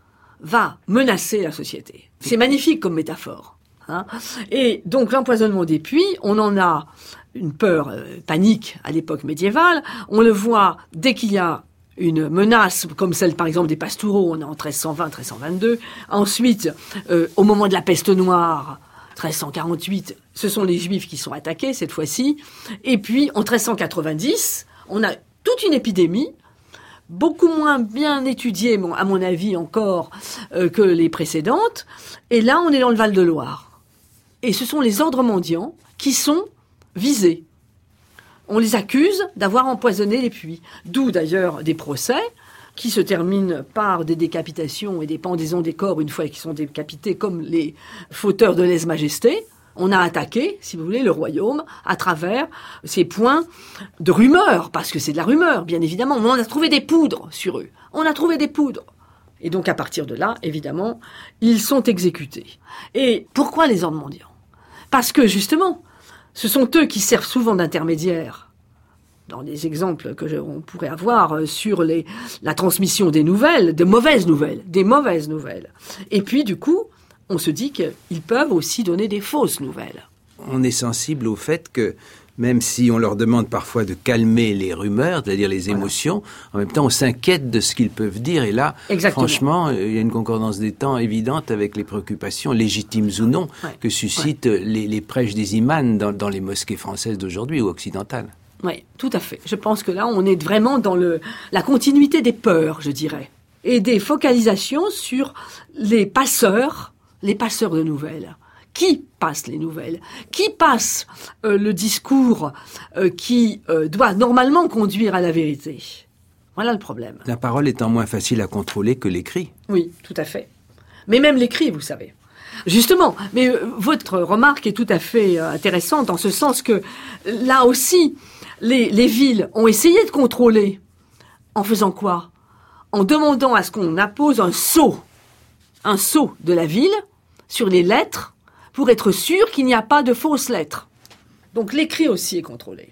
va menacer la société. C'est magnifique comme métaphore. Hein. Et donc, l'empoisonnement des puits, on en a une peur euh, panique à l'époque médiévale. On le voit dès qu'il y a une menace, comme celle, par exemple, des Pastoureaux, on est en treize cent vingt, treize cent vingt-deux. Ensuite, euh, au moment de la peste noire, treize cent quarante-huit, ce sont les Juifs qui sont attaqués, cette fois-ci. Et puis, en treize cent quatre-vingt-dix, on a toute une épidémie, beaucoup moins bien étudiée, bon, à mon avis encore, euh, que les précédentes. Et là, on est dans le Val-de-Loire. Et ce sont les ordres mendiants qui sont visés. On les accuse d'avoir empoisonné les puits. D'où, d'ailleurs, des procès qui se terminent par des décapitations et des pendaisons des corps une fois qu'ils sont décapités, comme les fauteurs de lèse-majesté. On a attaqué, si vous voulez, le royaume à travers ces points de rumeur, parce que c'est de la rumeur, bien évidemment. Mais on a trouvé des poudres sur eux. On a trouvé des poudres. Et donc, à partir de là, évidemment, ils sont exécutés. Et pourquoi les ordres mendiants ? Parce que, justement, ce sont eux qui servent souvent d'intermédiaires. Dans les exemples que je, on pourrait avoir sur les, la transmission des nouvelles, de mauvaises nouvelles, des mauvaises nouvelles. Et puis, du coup, on se dit qu'ils peuvent aussi donner des fausses nouvelles.
On est sensible au fait que, même si on leur demande parfois de calmer les rumeurs, c'est-à-dire les émotions, voilà. En même temps, on s'inquiète de ce qu'ils peuvent dire. Et là, exactement. Franchement, il y a une concordance des temps évidente avec les préoccupations, légitimes ou non, ouais. que suscitent ouais. les, les prêches des imams dans, dans les mosquées françaises d'aujourd'hui ou occidentales.
Oui, tout à fait. Je pense que là, on est vraiment dans le, la continuité des peurs, je dirais, et des focalisations sur les passeurs, les passeurs de nouvelles. Qui passe les nouvelles ? Qui passe euh, le discours euh, qui euh, doit normalement conduire à la vérité ? Voilà le problème.
La parole étant moins facile à contrôler que l'écrit.
Oui, tout à fait. Mais même l'écrit, vous savez. Justement, mais euh, votre remarque est tout à fait euh, intéressante en ce sens que là aussi, les, les villes ont essayé de contrôler. En faisant quoi ? En demandant à ce qu'on appose un sceau, un sceau de la ville sur les lettres, pour être sûr qu'il n'y a pas de fausses lettres. Donc l'écrit aussi est contrôlé.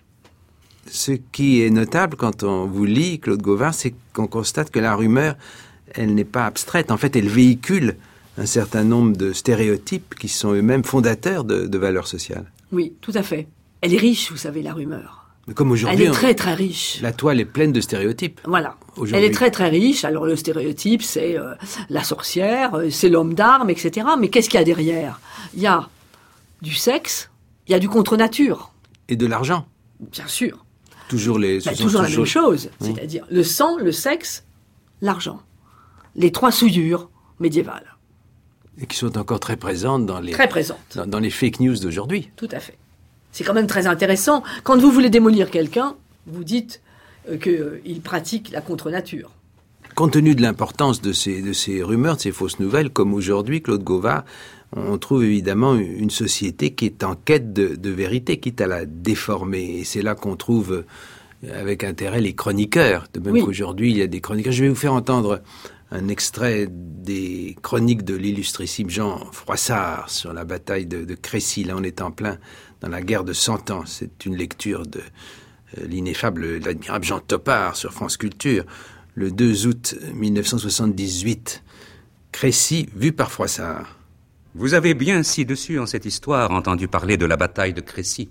Ce qui est notable quand on vous lit, Claude Gauvin, c'est qu'on constate que la rumeur, elle n'est pas abstraite. En fait, elle véhicule un certain nombre de stéréotypes qui sont eux-mêmes fondateurs de, de valeurs sociales.
Oui, tout à fait. Elle est riche, vous savez, la rumeur.
Mais comme aujourd'hui,
elle est très très riche.
La toile est pleine de stéréotypes.
Voilà. Elle est très très riche. Alors le stéréotype, c'est euh, la sorcière, euh, c'est l'homme d'armes, et cetera. Mais qu'est-ce qu'il y a derrière ? Il y a du sexe, il y a du contre-nature.
Et de l'argent.
Bien sûr.
Toujours les.
Bah, toujours la même chose. Oui. C'est-à-dire le sang, le sexe, l'argent. Les trois souillures médiévales.
Et qui sont encore très présentes dans les.
Très présentes.
Dans, dans les fake news d'aujourd'hui.
Tout à fait. C'est quand même très intéressant. Quand vous voulez démolir quelqu'un, vous dites euh, qu'il euh, pratique la contre-nature.
Compte tenu de l'importance de ces, de ces rumeurs, de ces fausses nouvelles, comme aujourd'hui, Claude Gauvin, on trouve évidemment une société qui est en quête de, de vérité, quitte à la déformer. Et c'est là qu'on trouve avec intérêt les chroniqueurs. De même oui. qu'aujourd'hui, il y a des chroniqueurs. Je vais vous faire entendre un extrait des chroniques de l'illustrissime Jean Froissart sur la bataille de, de Crécy. Là, on est en plein dans la guerre de Cent Ans. C'est une lecture de euh, l'ineffable, l'admirable Jean Topard sur France Culture. Le deux août mille neuf cent soixante-dix-huit, Crécy, vu par Froissart.
Vous avez bien ci-dessus en cette histoire entendu parler de la bataille de Crécy,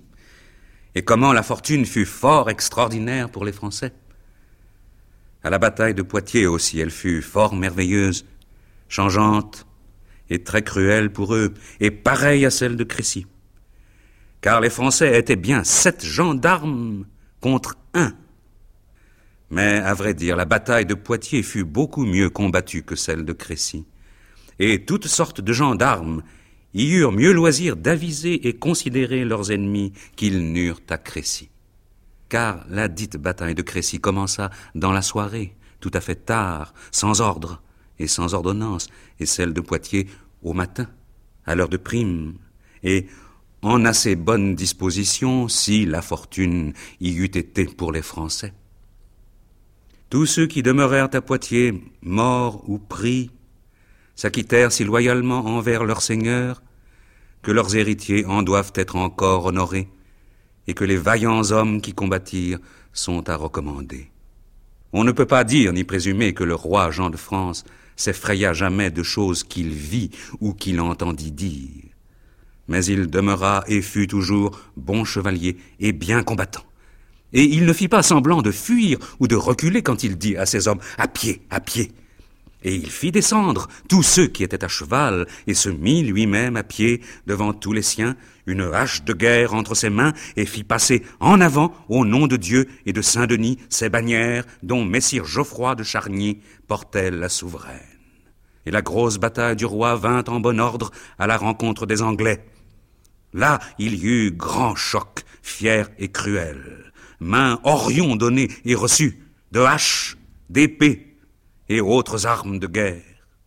et comment la fortune fut fort extraordinaire pour les Français. À la bataille de Poitiers aussi, elle fut fort merveilleuse, changeante et très cruelle pour eux, et pareille à celle de Crécy. car les Français étaient bien sept gendarmes contre un. Mais, à vrai dire, la bataille de Poitiers fut beaucoup mieux combattue que celle de Crécy, et toutes sortes de gendarmes y eurent mieux loisir d'aviser et considérer leurs ennemis qu'ils n'eurent à Crécy. Car la dite bataille de Crécy commença dans la soirée, tout à fait tard, sans ordre et sans ordonnance, et celle de Poitiers au matin, à l'heure de prime, et en assez bonne disposition si la fortune y eût été pour les Français. Tous ceux qui demeurèrent à Poitiers, morts ou pris, s'acquittèrent si loyalement envers leur seigneur que leurs héritiers en doivent être encore honorés et que les vaillants hommes qui combattirent sont à recommander. On ne peut pas dire ni présumer que le roi Jean de France s'effraya jamais de choses qu'il vit ou qu'il entendit dire. Mais il demeura et fut toujours bon chevalier et bien combattant. Et il ne fit pas semblant de fuir ou de reculer quand il dit à ses hommes « à pied, à pied ». Et il fit descendre tous ceux qui étaient à cheval et se mit lui-même à pied devant tous les siens, une hache de guerre entre ses mains, et fit passer en avant, au nom de Dieu et de Saint-Denis, ses bannières dont Messire Geoffroy de Charny portait la souveraine. Et la grosse bataille du roi vint en bon ordre à la rencontre des Anglais. Là, il y eut grand choc, fier et cruel. Main Orion donnée et reçue, de haches, d'épées et autres armes de guerre.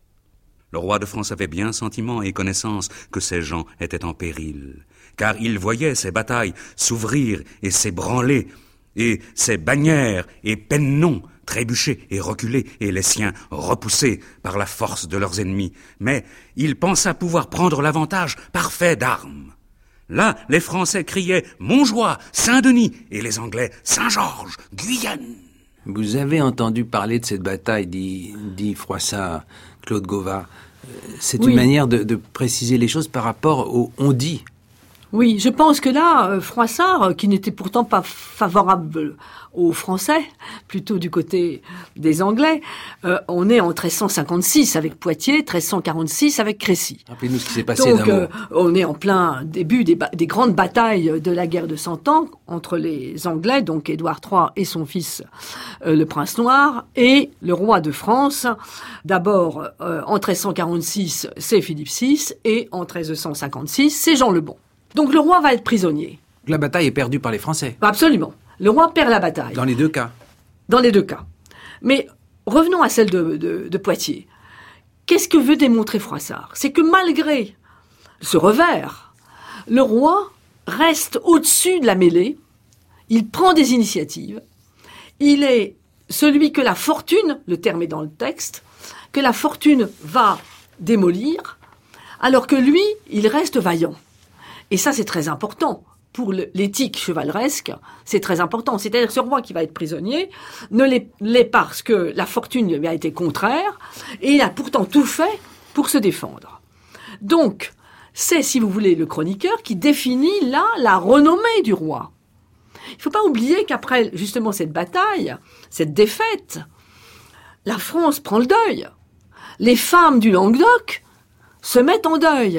Le roi de France avait bien sentiment et connaissance que ces gens étaient en péril, car il voyait ces batailles s'ouvrir et s'ébranler, et ces bannières et pennons trébucher et reculer, et les siens repoussés par la force de leurs ennemis. Mais il pensa pouvoir prendre l'avantage parfait d'armes. Là, les Français criaient « Montjoie, Saint-Denis » et les Anglais « Saint-Georges, Guyenne ».
Vous avez entendu parler de cette bataille, dit, dit Froissart, Claude Gauvin. C'est oui. Une manière de, de préciser les choses par rapport au « on dit ».
Oui, je pense que là, euh, Froissart, qui n'était pourtant pas favorable aux Français, plutôt du côté des Anglais, euh, on est en treize cent cinquante-six avec Poitiers, treize cent quarante-six avec Crécy.
Rappelez-nous ce qui s'est passé
Donc,
d'un
euh, on est en plein début des, des grandes batailles de la guerre de Cent Ans entre les Anglais, donc Édouard trois et son fils, euh, le prince noir, et le roi de France. D'abord, euh, en treize cent quarante-six, c'est Philippe six, et en treize cent cinquante-six, c'est Jean le Bon. Donc le roi va être prisonnier.
La bataille est perdue par les Français.
Absolument. Le roi perd la bataille.
Dans les deux cas.
Dans les deux cas. Mais revenons à celle de, de, de Poitiers. Qu'est-ce que veut démontrer Froissart ? C'est que malgré ce revers, le roi reste au-dessus de la mêlée, il prend des initiatives, il est celui que la fortune, le terme est dans le texte, que la fortune va démolir, alors que lui, il reste vaillant. Et ça, c'est très important. Pour l'éthique chevaleresque, c'est très important. C'est-à-dire que ce roi qui va être prisonnier ne l'est, l'est parce que la fortune lui a été contraire, et il a pourtant tout fait pour se défendre. Donc, c'est, si vous voulez, le chroniqueur qui définit là la renommée du roi. Il ne faut pas oublier qu'après, justement, cette bataille, cette défaite, la France prend le deuil. Les femmes du Languedoc se mettent en deuil.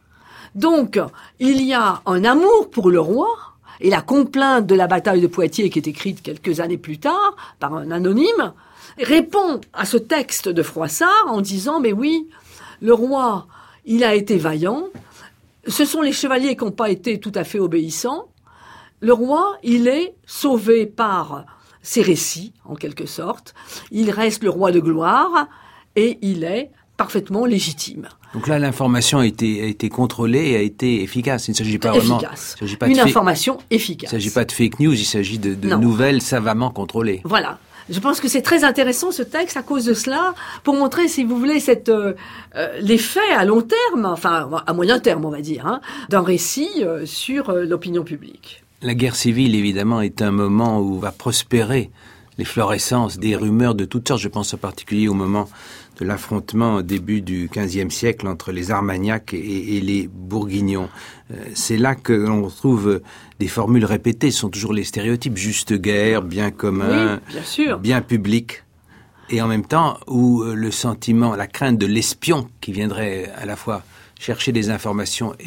Donc, il y a un amour pour le roi, et la complainte de la bataille de Poitiers, qui est écrite quelques années plus tard, par un anonyme, répond à ce texte de Froissart en disant « Mais oui, le roi, il a été vaillant, ce sont les chevaliers qui n'ont pas été tout à fait obéissants, le roi, il est sauvé par ses récits, en quelque sorte, il reste le roi de gloire, et il est parfaitement légitime. »
Donc là, l'information a été, a été contrôlée et a été efficace. Il ne s'agit pas
efficace.
vraiment... Il s'agit pas
Une
de
information fa... efficace.
Il ne s'agit pas de fake news, il s'agit de, de nouvelles savamment contrôlées.
Voilà. Je pense que c'est très intéressant ce texte à cause de cela, pour montrer, si vous voulez, cette, euh, euh, l'effet à long terme, enfin à moyen terme, on va dire, hein, d'un récit euh, sur euh, l'opinion publique.
La guerre civile, évidemment, est un moment où va prospérer l'efflorescence des rumeurs de toutes sortes. Je pense en particulier au moment de l'affrontement au début du quinzième siècle entre les Armagnacs et, et les Bourguignons. Euh, c'est là que l'on retrouve des formules répétées. Ce sont toujours les stéréotypes. Juste guerre, bien commun,
oui, bien sûr.
Bien public. Et en même temps, où le sentiment, la crainte de l'espion qui viendrait à la fois chercher des informations et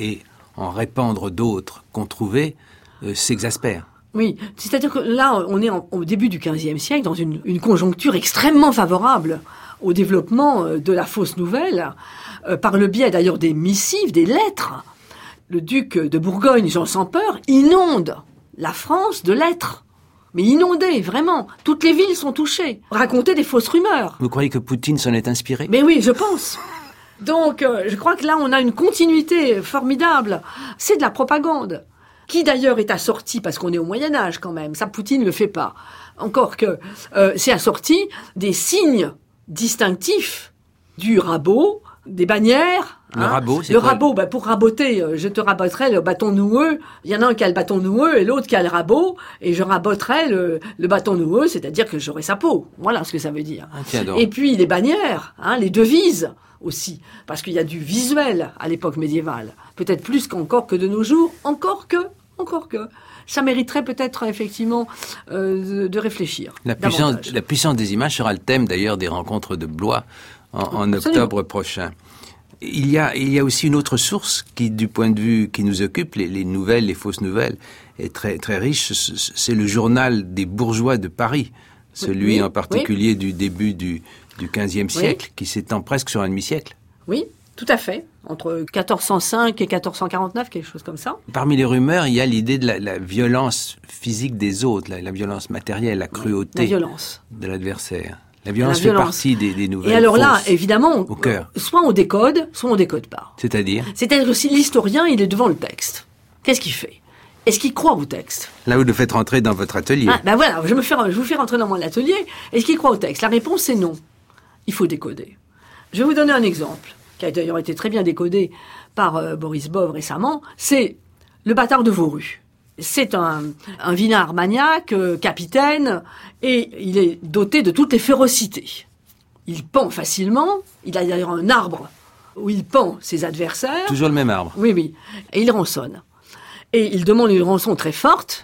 en répandre d'autres qu'on trouvait, euh, s'exaspère.
Oui, c'est-à-dire que là, on est en, au début du quinzième siècle, dans une, une conjoncture extrêmement favorable au développement de la fausse nouvelle, euh, par le biais d'ailleurs des missives, des lettres. Le duc de Bourgogne, Jean sans peur, inonde la France de lettres. Mais inondé, vraiment. Toutes les villes sont touchées. Raconter des fausses rumeurs.
Vous croyez que Poutine s'en est inspiré ?
Mais oui, je pense. Donc, euh, je crois que là, on a une continuité formidable. C'est de la propagande. Qui d'ailleurs est assorti, parce qu'on est au Moyen-Âge quand même, ça Poutine ne le fait pas, encore que euh, c'est assorti des signes distinctifs du rabot, des bannières.
Le
hein.
rabot, c'est
Le
quoi ?
rabot, ben, pour raboter, euh, je te raboterai le bâton noueux. Il y en a un qui a le bâton noueux et l'autre qui a le rabot, et je raboterai le, le bâton noueux, c'est-à-dire que j'aurai sa peau. Voilà ce que ça veut dire.
Ah, tiens donc.
Et puis les bannières, hein, les devises aussi, parce qu'il y a du visuel à l'époque médiévale, peut-être plus qu'encore que de nos jours, encore que... Encore que, ça mériterait peut-être effectivement euh, de, de réfléchir.
La puissance,
davantage.
la puissance des images sera le thème d'ailleurs des rencontres de Blois en, en octobre prochain. Il y a, il y a aussi une autre source qui, du point de vue qui nous occupe, les, les nouvelles, les fausses nouvelles, est très très riche. C'est le journal des bourgeois de Paris, celui
oui,
en particulier
oui.
du début du, du quinzième
Oui.
siècle, qui s'étend presque sur un demi-siècle.
Oui, tout à fait. Entre quatorze cent cinq et quatorze cent quarante-neuf, quelque chose comme ça.
Parmi les rumeurs, il y a l'idée de la, la violence physique des autres, la, la violence matérielle, la cruauté
La violence.
de l'adversaire. La violence,
La violence.
fait partie des, des nouvelles
Et alors là,
fausses,
évidemment,
au cœur.
soit on décode, soit on décode pas.
C'est-à-dire,
C'est-à-dire que si l'historien, il est devant le texte, qu'est-ce qu'il fait ? Est-ce qu'il croit au texte ?
là vous le faites rentrer dans votre atelier.
Ah, ben voilà, je, me fais, je vous fais rentrer dans mon atelier. Est-ce qu'il croit au texte ? La réponse est non. Il faut décoder. Je vais vous donner un exemple, qui a d'ailleurs été très bien décodé par euh, Boris Bove récemment. C'est le bâtard de Vauru. C'est un, un vilain armagnac, euh, capitaine, et il est doté de toutes les férocités. Il pend facilement, il a d'ailleurs un arbre où il pend ses adversaires.
Toujours le même arbre.
Oui, oui. Et il rançonne. Et il demande une rançon très forte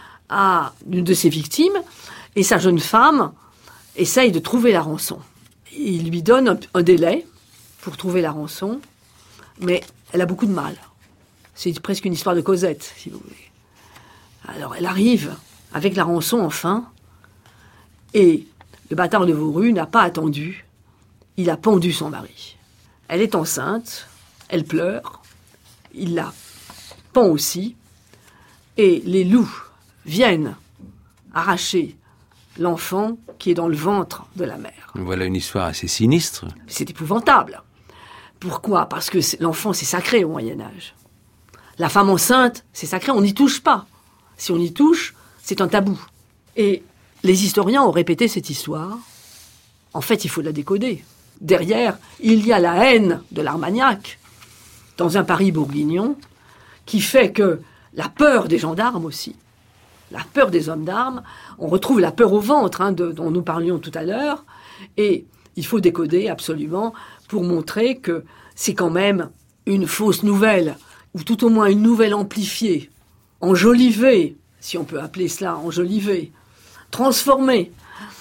à une de ses victimes, et sa jeune femme essaye de trouver la rançon. Il lui donne un, un délai pour trouver la rançon, mais elle a beaucoup de mal. C'est presque une histoire de Cosette, si vous voulez. Alors elle arrive avec la rançon enfin, et le bâtard de Vauru n'a pas attendu, il a pendu son mari. Elle est enceinte, elle pleure, il la pend aussi, et les loups viennent arracher l'enfant qui est dans le ventre de la mère.
Voilà une histoire assez sinistre.
C'est épouvantable. Pourquoi ? Parce que c'est, l'enfant, c'est sacré au Moyen-Âge. La femme enceinte, c'est sacré, on n'y touche pas. Si on y touche, c'est un tabou. Et les historiens ont répété cette histoire. En fait, il faut la décoder. Derrière, il y a la haine de l'Armagnac, dans un Paris bourguignon, qui fait que la peur des gendarmes aussi, la peur des hommes d'armes, on retrouve la peur au ventre, hein, de, dont nous parlions tout à l'heure, et il faut décoder absolument pour montrer que c'est quand même une fausse nouvelle, ou tout au moins une nouvelle amplifiée, enjolivée, si on peut appeler cela enjolivée, transformée,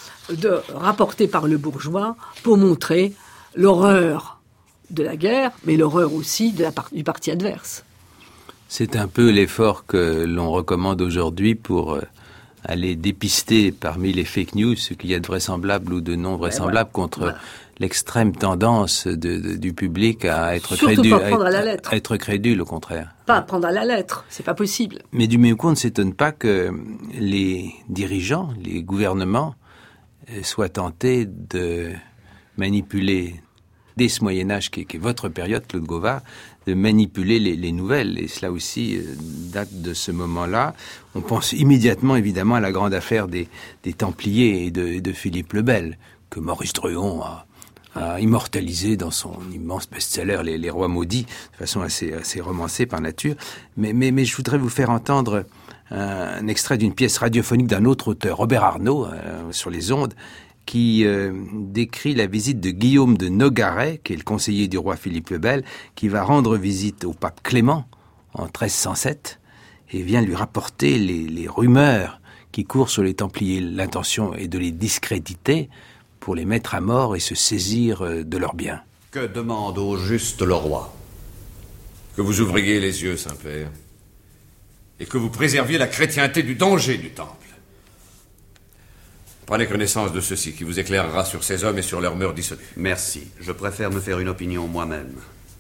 de, rapportée par le bourgeois pour montrer l'horreur de la guerre, mais l'horreur aussi de la part, du parti adverse.
C'est un peu l'effort que l'on recommande aujourd'hui pour euh, aller dépister parmi les fake news ce qu'il y a de vraisemblable ou de non vraisemblable voilà. contre voilà. l'extrême tendance de, de, du public à être
Surtout
crédule,
pas prendre
à,
à la lettre.
à être crédule au contraire.
Pas prendre à la lettre, c'est pas possible.
Mais du même coup, on ne s'étonne pas que les dirigeants, les gouvernements soient tentés de manipuler, dès ce Moyen-Âge qui, qui est votre période, Claude Gauvard, de manipuler les, les nouvelles. Et cela aussi euh, date de ce moment-là. On pense immédiatement, évidemment, à la grande affaire des, des Templiers et de, et de Philippe le Bel, que Maurice Druon a, a immortalisé dans son immense best-seller, Les, les Rois Maudits, de façon assez, assez romancée par nature. Mais, mais, mais je voudrais vous faire entendre un, un extrait d'une pièce radiophonique d'un autre auteur, Robert Arnault, euh, sur les ondes, qui euh, décrit la visite de Guillaume de Nogaret, qui est le conseiller du roi Philippe le Bel, qui va rendre visite au pape Clément en treize cent sept et vient lui rapporter les, les rumeurs qui courent sur les Templiers. L'intention est de les discréditer pour les mettre à mort et se saisir de leurs biens.
Que demande au juste le roi ? que vous ouvriez les yeux, Saint-Père, et que vous préserviez la chrétienté du danger du temple. Prenez connaissance de ceci, qui vous éclairera sur ces hommes et sur leurs mœurs dissolues.
Merci. Je préfère me faire une opinion moi-même.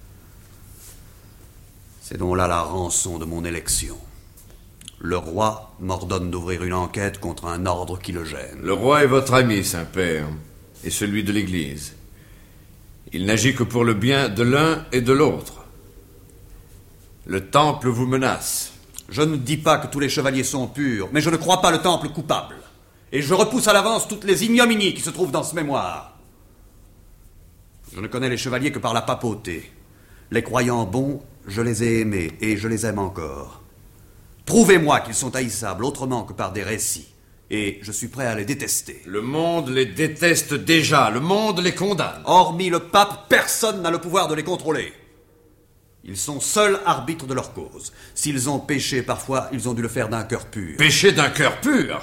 C'est donc là la rançon de mon élection. Le roi m'ordonne d'ouvrir une enquête contre un ordre qui le gêne.
Le roi est votre ami, Saint-Père, et celui de l'Église. Il n'agit que pour le bien de l'un et de l'autre. Le temple vous menace.
Je ne dis pas que tous les chevaliers sont purs, mais je ne crois pas le temple coupable. Et je repousse à l'avance toutes les ignominies qui se trouvent dans ce mémoire. Je ne connais les chevaliers que par la papauté. Les croyants bons, je les ai aimés, et je les aime encore. Prouvez-moi qu'ils sont haïssables autrement que par des récits, et je suis prêt à les détester.
Le monde les déteste déjà, le monde les condamne.
Hormis le pape, personne n'a le pouvoir de les contrôler. Ils sont seuls arbitres de leur cause. S'ils ont péché parfois, ils ont dû le faire d'un cœur pur.
Péché d'un cœur pur?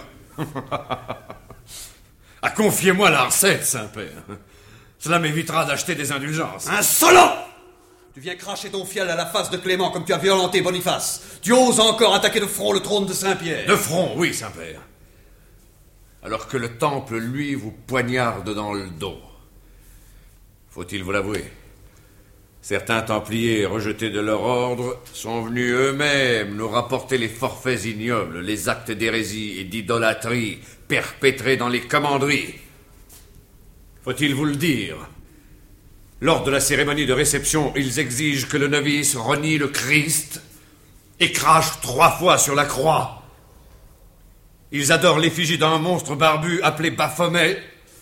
Ah, confiez-moi la recette, Saint-Père. Cela m'évitera d'acheter des indulgences.
Insolent! Tu viens cracher ton fiel à la face de Clément comme tu as violenté Boniface. Tu oses encore attaquer de front le trône de Saint-Pierre.
De front, oui, Saint-Père. Alors que le temple, lui, vous poignarde dans le dos. Faut-il vous l'avouer? Certains Templiers, rejetés de leur ordre, sont venus eux-mêmes nous rapporter les forfaits ignobles, les actes d'hérésie et d'idolâtrie perpétrés dans les commanderies. Faut-il vous le dire? Lors de la cérémonie de réception, ils exigent que le novice renie le Christ et crache trois fois sur la croix. Ils adorent l'effigie d'un monstre barbu appelé Baphomet.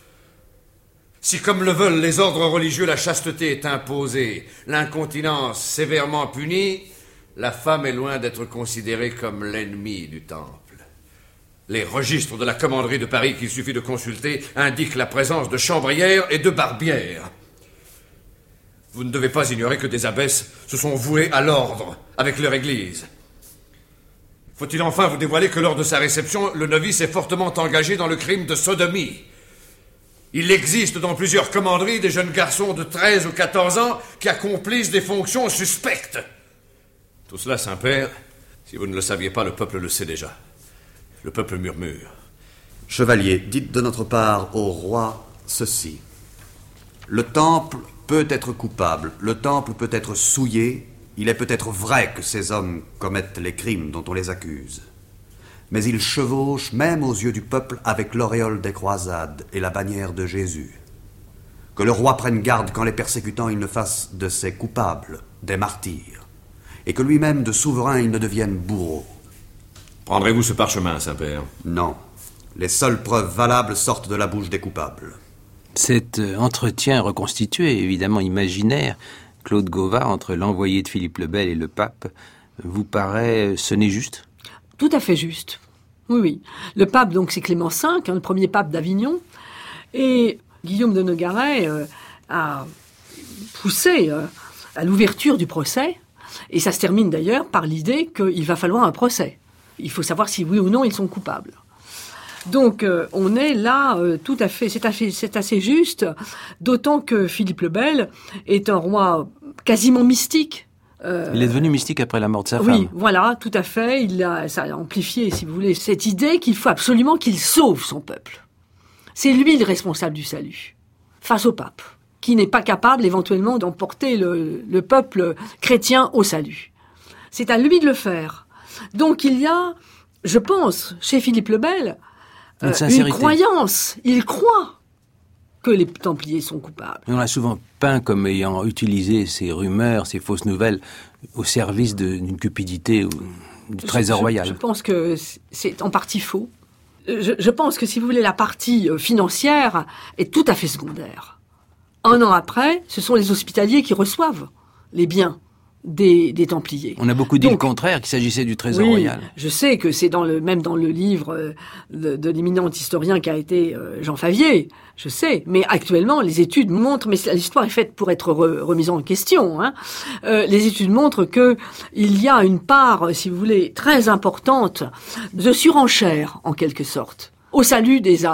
Si, comme le veulent les ordres religieux, la chasteté est imposée, l'incontinence sévèrement punie, la femme est loin d'être considérée comme l'ennemi du temple. Les registres de la commanderie de Paris qu'il suffit de consulter indiquent la présence de chambrières et de barbières. Vous ne devez pas ignorer que des abbesses se sont vouées à l'ordre avec leur église. Faut-il enfin vous dévoiler que lors de sa réception, le novice est fortement engagé dans le crime de sodomie? Il existe dans plusieurs commanderies des jeunes garçons de treize ou quatorze ans qui accomplissent des fonctions suspectes. Tout cela, Saint-Père, si vous ne le saviez pas, le peuple le sait déjà. Le peuple murmure.
Chevalier, dites de notre part au roi ceci. Le temple peut être coupable, le temple peut être souillé, il est peut-être vrai que ces hommes commettent les crimes dont on les accuse. Mais ils chevauchent même aux yeux du peuple avec l'auréole des croisades et la bannière de Jésus. Que le roi prenne garde qu'en les persécutant, il ne fasse de ces coupables des martyrs, et que lui-même de souverain, il ne devienne bourreau.
Prendrez-vous ce parchemin, Saint-Père?
Non. Les seules preuves valables sortent de la bouche des coupables.
Cet euh, entretien reconstitué, évidemment imaginaire, Claude Gauvat, entre l'envoyé de Philippe le Bel et le pape, vous paraît sonner juste?
Tout à fait juste. Oui, oui. Le pape, donc, c'est Clément cinq, hein, le premier pape d'Avignon. Et Guillaume de Nogaret euh, a poussé euh, à l'ouverture du procès. Et ça se termine d'ailleurs par l'idée qu'il va falloir un procès. Il faut savoir si oui ou non ils sont coupables. Donc euh, on est là euh, tout à fait, c'est assez, c'est assez juste, d'autant que Philippe le Bel est un roi quasiment mystique.
Euh, il est devenu mystique après la mort de sa
oui,
femme.
Oui, voilà, tout à fait. Il a, ça a amplifié, si vous voulez, cette idée qu'il faut absolument qu'il sauve son peuple. C'est lui le responsable du salut, face au pape, qui n'est pas capable éventuellement d'emporter le, le peuple chrétien au salut. C'est à lui de le faire. Donc il y a, je pense, chez Philippe le Bel,
une,
euh, une croyance. Il croit que les Templiers sont coupables.
On l'a souvent peint comme ayant utilisé ces rumeurs, ces fausses nouvelles, au service de, d'une cupidité ou du trésor
je,
royal.
Je pense que c'est en partie faux. Je, je pense que, si vous voulez, la partie financière est tout à fait secondaire. Un an après, ce sont les hospitaliers qui reçoivent les biens des, des Templiers.
On a beaucoup dit Donc, le contraire, qu'il s'agissait du trésor
oui,
royal.
Je sais que c'est dans le, même dans le livre euh, de, de l'éminent historien qui a été euh, Jean Favier, je sais. Mais actuellement, les études montrent, mais l'histoire est faite pour être re, remise en question, hein, euh, les études montrent que il y a une part, si vous voulez, très importante de surenchère, en quelque sorte, au salut des âmes.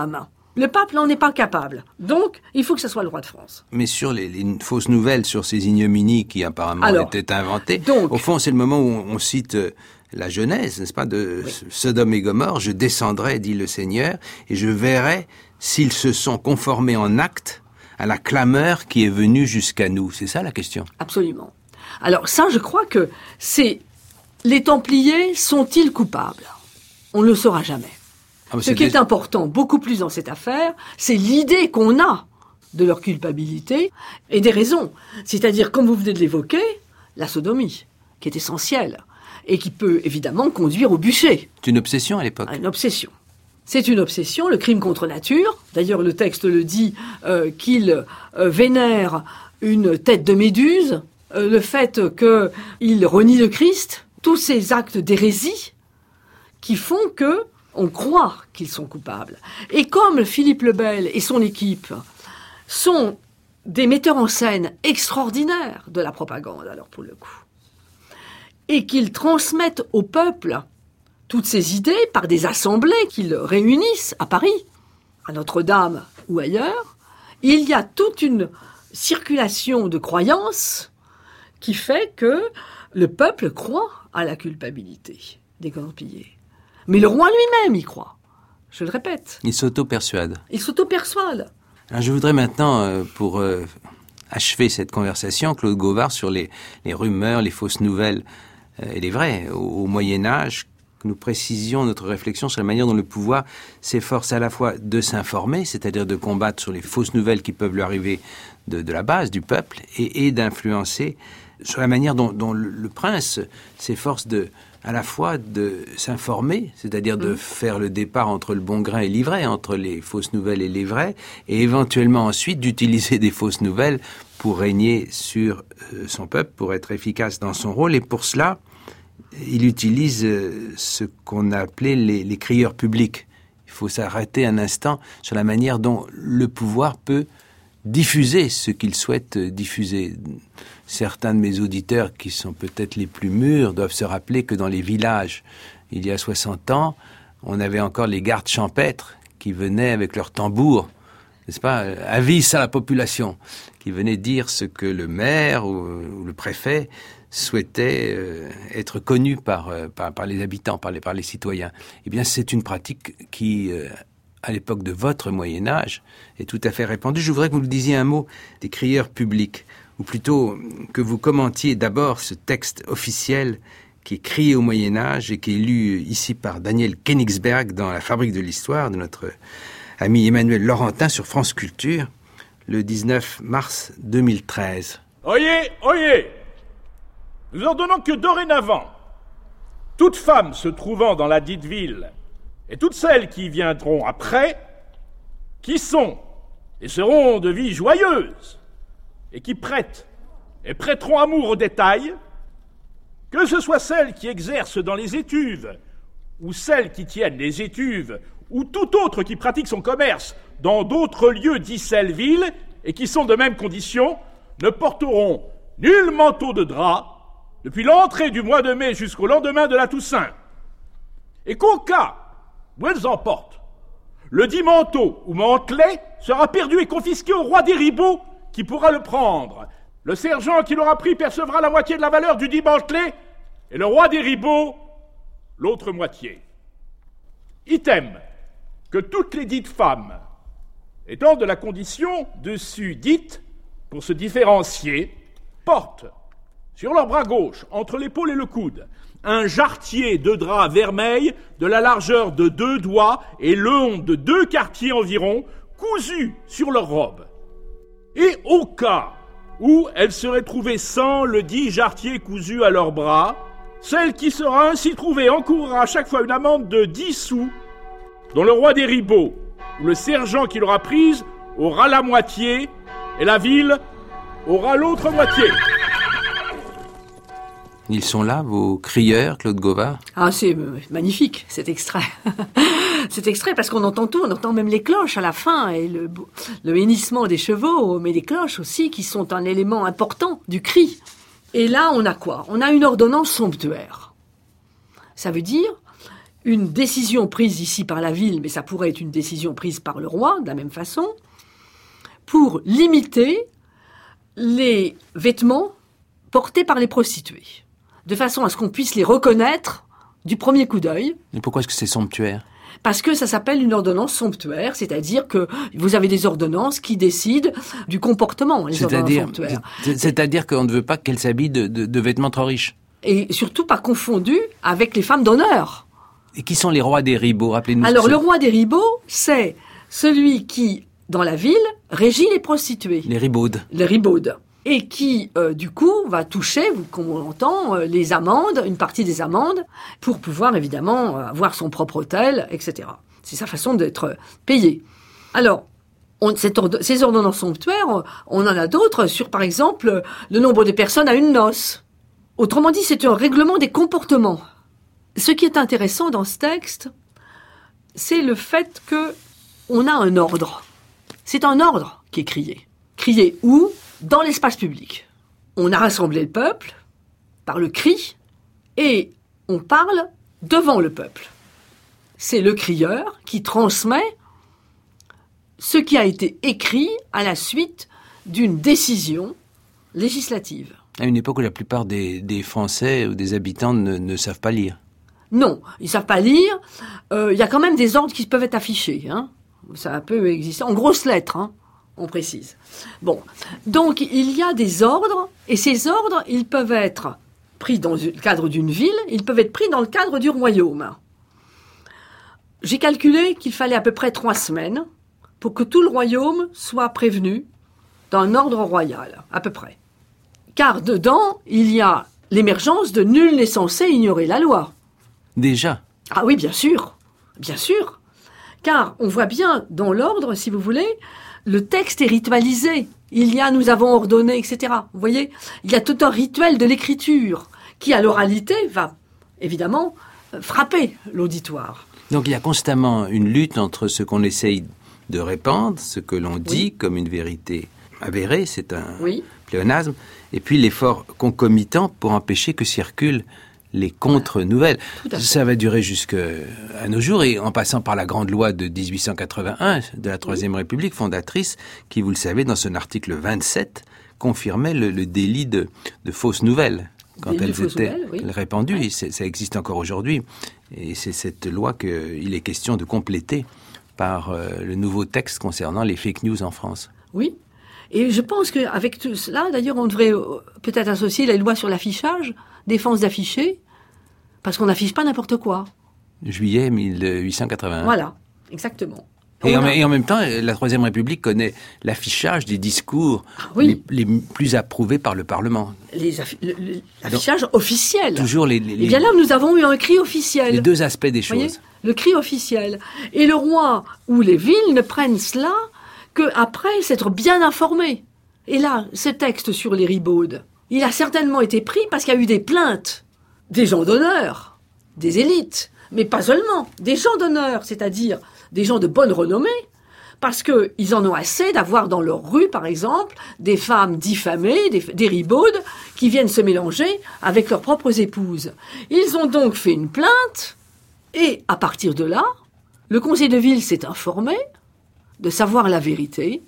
Le pape n'en est pas capable. Donc, il faut que ce soit le roi de France.
Mais sur les, les fausses nouvelles, sur ces ignominies qui apparemment
Alors,
étaient inventées,
donc,
au fond, c'est le moment où on, on cite euh, la Genèse, n'est-ce pas, de oui. Sodome et Gomorrhe. Je descendrai, dit le Seigneur, et je verrai s'ils se sont conformés en acte à la clameur qui est venue jusqu'à nous. C'est ça la question?
Absolument. Alors ça, je crois que c'est... Les Templiers sont-ils coupables? On ne le saura jamais. Ah, Ce qui des... est important, beaucoup plus dans cette affaire, c'est l'idée qu'on a de leur culpabilité et des raisons. C'est-à-dire, comme vous venez de l'évoquer, la sodomie, qui est essentielle et qui peut évidemment conduire au bûcher.
C'est une obsession à l'époque.
Une obsession. C'est une obsession, le crime contre nature. D'ailleurs, le texte le dit euh, qu'il euh, vénère une tête de Méduse, euh, le fait qu'il renie le Christ, tous ces actes d'hérésie qui font que on croit qu'ils sont coupables. Et comme Philippe le Bel et son équipe sont des metteurs en scène extraordinaires de la propagande, alors pour le coup, et qu'ils transmettent au peuple toutes ces idées par des assemblées qu'ils réunissent à Paris, à Notre-Dame ou ailleurs, il y a toute une circulation de croyances qui fait que le peuple croit à la culpabilité des Templiers. Mais le roi lui-même y croit. Je le répète.
Il s'auto-persuade.
Il s'auto-persuade.
Alors je voudrais maintenant, euh, pour euh, achever cette conversation, Claude Gauvard, sur les, les rumeurs, les fausses nouvelles euh, et les vraies, au, au Moyen-Âge, que nous précisions notre réflexion sur la manière dont le pouvoir s'efforce à la fois de s'informer, c'est-à-dire de combattre sur les fausses nouvelles qui peuvent lui arriver de, de la base, du peuple, et, et d'influencer sur la manière dont, dont le, le prince s'efforce de, à la fois de s'informer, c'est-à-dire de mmh. faire le départ entre le bon grain et l'ivraie, entre les fausses nouvelles et les vraies, et éventuellement ensuite d'utiliser des fausses nouvelles pour régner sur euh, son peuple, pour être efficace dans son rôle. Et pour cela, il utilise euh, ce qu'on a appelé les, les crieurs publics. Il faut s'arrêter un instant sur la manière dont le pouvoir peut diffuser ce qu'il souhaite diffuser. Certains de mes auditeurs, qui sont peut-être les plus mûrs, doivent se rappeler que dans les villages, il y a soixante ans, on avait encore les gardes champêtres qui venaient avec leurs tambours, n'est-ce pas, avis à la population, qui venaient dire ce que le maire ou, ou le préfet souhaitait euh, être connu par, euh, par, par les habitants, par les, par les citoyens. Eh bien, c'est une pratique qui... Euh, à l'époque de votre Moyen-Âge, est tout à fait répandue. Je voudrais que vous me disiez un mot des crieurs publics, ou plutôt que vous commentiez d'abord ce texte officiel qui est crié au Moyen-Âge et qui est lu ici par Daniel Königsberg dans La Fabrique de l'Histoire de notre ami Emmanuel Laurentin sur France Culture, le dix-neuf mars deux mille treize.
Oyez, oyez! Nous ordonnons que dorénavant, toute femme se trouvant dans la dite ville et toutes celles qui viendront après, qui sont et seront de vie joyeuse, et qui prêtent et prêteront amour au détail, que ce soit celles qui exercent dans les étuves, ou celles qui tiennent les étuves, ou tout autre qui pratique son commerce dans d'autres lieux d'Isselle ville, et qui sont de même condition, ne porteront nul manteau de drap depuis l'entrée du mois de mai jusqu'au lendemain de la Toussaint, et qu'au cas où elles en portent, le dit manteau ou mantelet sera perdu et confisqué au roi des ribauds qui pourra le prendre. Le sergent qui l'aura pris percevra la moitié de la valeur du dit mantelet et le roi des ribauds l'autre moitié. Item, que toutes les dites femmes, étant de la condition dessus dite, pour se différencier, portent sur leur bras gauche, entre l'épaule et le coude, un jarretier de drap vermeil de la largeur de deux doigts et long de deux quartiers environ, cousu sur leur robe. Et au cas où elles seraient trouvées sans le dit jarretier cousu à leurs bras, celle qui sera ainsi trouvée encourra à chaque fois une amende de dix sous, dont le roi des ribauds ou le sergent qui l'aura prise aura la moitié et la ville aura l'autre moitié.
Ils sont là, vos crieurs, Claude Gauvard?
Ah, c'est magnifique, cet extrait. Cet extrait, parce qu'on entend tout, on entend même les cloches à la fin, et le, le hennissement des chevaux, mais les cloches aussi, qui sont un élément important du cri. Et là, on a quoi? On a une ordonnance somptuaire. Ça veut dire une décision prise ici par la ville, mais ça pourrait être une décision prise par le roi, de la même façon, pour limiter les vêtements portés par les prostituées, de façon à ce qu'on puisse les reconnaître du premier coup d'œil.
Et pourquoi est-ce que c'est somptuaire ?
Parce que ça s'appelle une ordonnance somptuaire, c'est-à-dire que vous avez des ordonnances qui décident du comportement, les ordonnances somptuaires.
C'est-à-dire qu'on ne veut pas qu'elles s'habillent de, de, de vêtements trop riches.
Et surtout pas confondues avec les femmes d'honneur.
Et qui sont les rois des ribauds ? Rappelez-nous.
Alors,
ce...
le roi des ribauds, c'est celui qui, dans la ville, régit les prostituées.
Les ribaudes.
Les ribaudes. Et qui, euh, du coup, va toucher, comme on l'entend, euh, les amendes, une partie des amendes, pour pouvoir, évidemment, avoir son propre hôtel, et cetera. C'est sa façon d'être payé. Alors, on, cette ord- ces ordonnances somptuaires, on en a d'autres sur, par exemple, le nombre de personnes à une noce. Autrement dit, c'est un règlement des comportements. Ce qui est intéressant dans ce texte, c'est le fait que on a un ordre. C'est un ordre qui est crié. Crié où ? Dans l'espace public. On a rassemblé le peuple par le cri et on parle devant le peuple. C'est le crieur qui transmet ce qui a été écrit à la suite d'une décision législative.
À une époque où la plupart des, des Français ou des habitants ne, ne savent pas lire.
Non, ils ne savent pas lire. Il euh, y a quand même des ordres qui peuvent être affichés. Hein. Ça peut exister en grosses lettres, hein, on précise. Bon, donc il y a des ordres, et ces ordres, ils peuvent être pris dans le cadre d'une ville, ils peuvent être pris dans le cadre du royaume. J'ai calculé qu'il fallait à peu près trois semaines pour que tout le royaume soit prévenu d'un ordre royal, à peu près. Car dedans, il y a l'émergence de nul n'est censé ignorer la loi.
Déjà ?
Ah oui, bien sûr, bien sûr. Car on voit bien dans l'ordre, si vous voulez, le texte est ritualisé. Il y a, nous avons ordonné, et cetera. Vous voyez, il y a tout un rituel de l'écriture qui, à l'oralité, va évidemment frapper l'auditoire.
Donc il y a constamment une lutte entre ce qu'on essaye de répandre, ce que l'on dit oui. comme une vérité avérée, c'est un oui. pléonasme, et puis l'effort concomitant pour empêcher que circulent les contre-nouvelles. Ça va durer jusqu'à nos jours, et en passant par la grande loi de dix-huit cent quatre-vingt-un de la Troisième oui. République fondatrice, qui, vous le savez, dans son article vingt-sept, confirmait le, le délit de, de fausses nouvelles quand délit elles étaient nouvelles, oui. répandues. Ouais. Et ça existe encore aujourd'hui. Et c'est cette loi qu'il est question de compléter par euh, le nouveau texte concernant les fake news en France.
Oui. Et je pense qu'avec tout cela, d'ailleurs, on devrait peut-être associer la loi sur l'affichage, défense d'afficher, parce qu'on n'affiche pas n'importe quoi.
Juillet mille huit cent quatre-vingt-un.
Voilà, exactement.
Et en, a... et en même temps, la Troisième République connaît l'affichage des discours ah, oui. les, les plus approuvés par le Parlement.
Les affi... le, le, l'affichage Donc, officiel.
Toujours les, les, les...
Et bien là, nous avons eu un cri officiel.
Les deux aspects des choses.
Voyez, le cri officiel. Et le roi ou les villes ne prennent cela qu'après s'être bien informés. Et là, ce texte sur les ribaudes, il a certainement été pris parce qu'il y a eu des plaintes des gens d'honneur, des élites, mais pas seulement, des gens d'honneur, c'est-à-dire des gens de bonne renommée, parce qu'ils en ont assez d'avoir dans leur rue, par exemple, des femmes diffamées, des, des ribaudes, qui viennent se mélanger avec leurs propres épouses. Ils ont donc fait une plainte, et à partir de là, le conseil de ville s'est informé de savoir la vérité,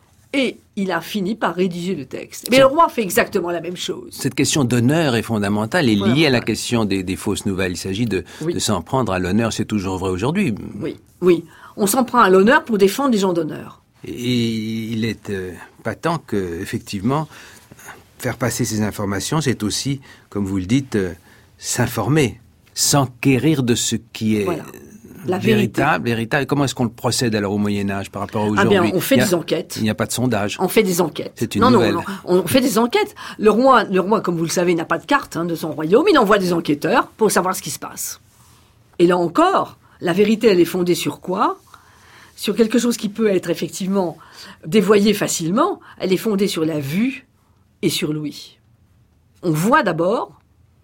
et il a fini par rédiger le texte. Mais le roi fait exactement la même chose.
Cette question d'honneur est fondamentale et liée voilà. à la question des, des fausses nouvelles. Il s'agit de, oui. de s'en prendre à l'honneur. C'est toujours vrai aujourd'hui.
Oui, oui. On s'en prend à l'honneur pour défendre les gens d'honneur.
Et il est euh, patent que, effectivement, faire passer ces informations, c'est aussi, comme vous le dites, euh, s'informer, s'enquérir de ce qui est... Voilà. La véritable, véritable. Comment est-ce qu'on procède alors au Moyen-Âge par rapport à aujourd'hui ?
Ah bien, on fait
a,
des enquêtes.
Il n'y a pas de sondage.
On fait des enquêtes.
C'est une
non,
nouvelle.
Non, non, on fait des enquêtes. Le roi, le roi, comme vous le savez, n'a pas de carte hein, de son royaume. Il envoie des enquêteurs pour savoir ce qui se passe. Et là encore, la vérité, elle est fondée sur quoi ? Sur quelque chose qui peut être effectivement dévoyé facilement. Elle est fondée sur la vue et sur l'ouïe. On voit d'abord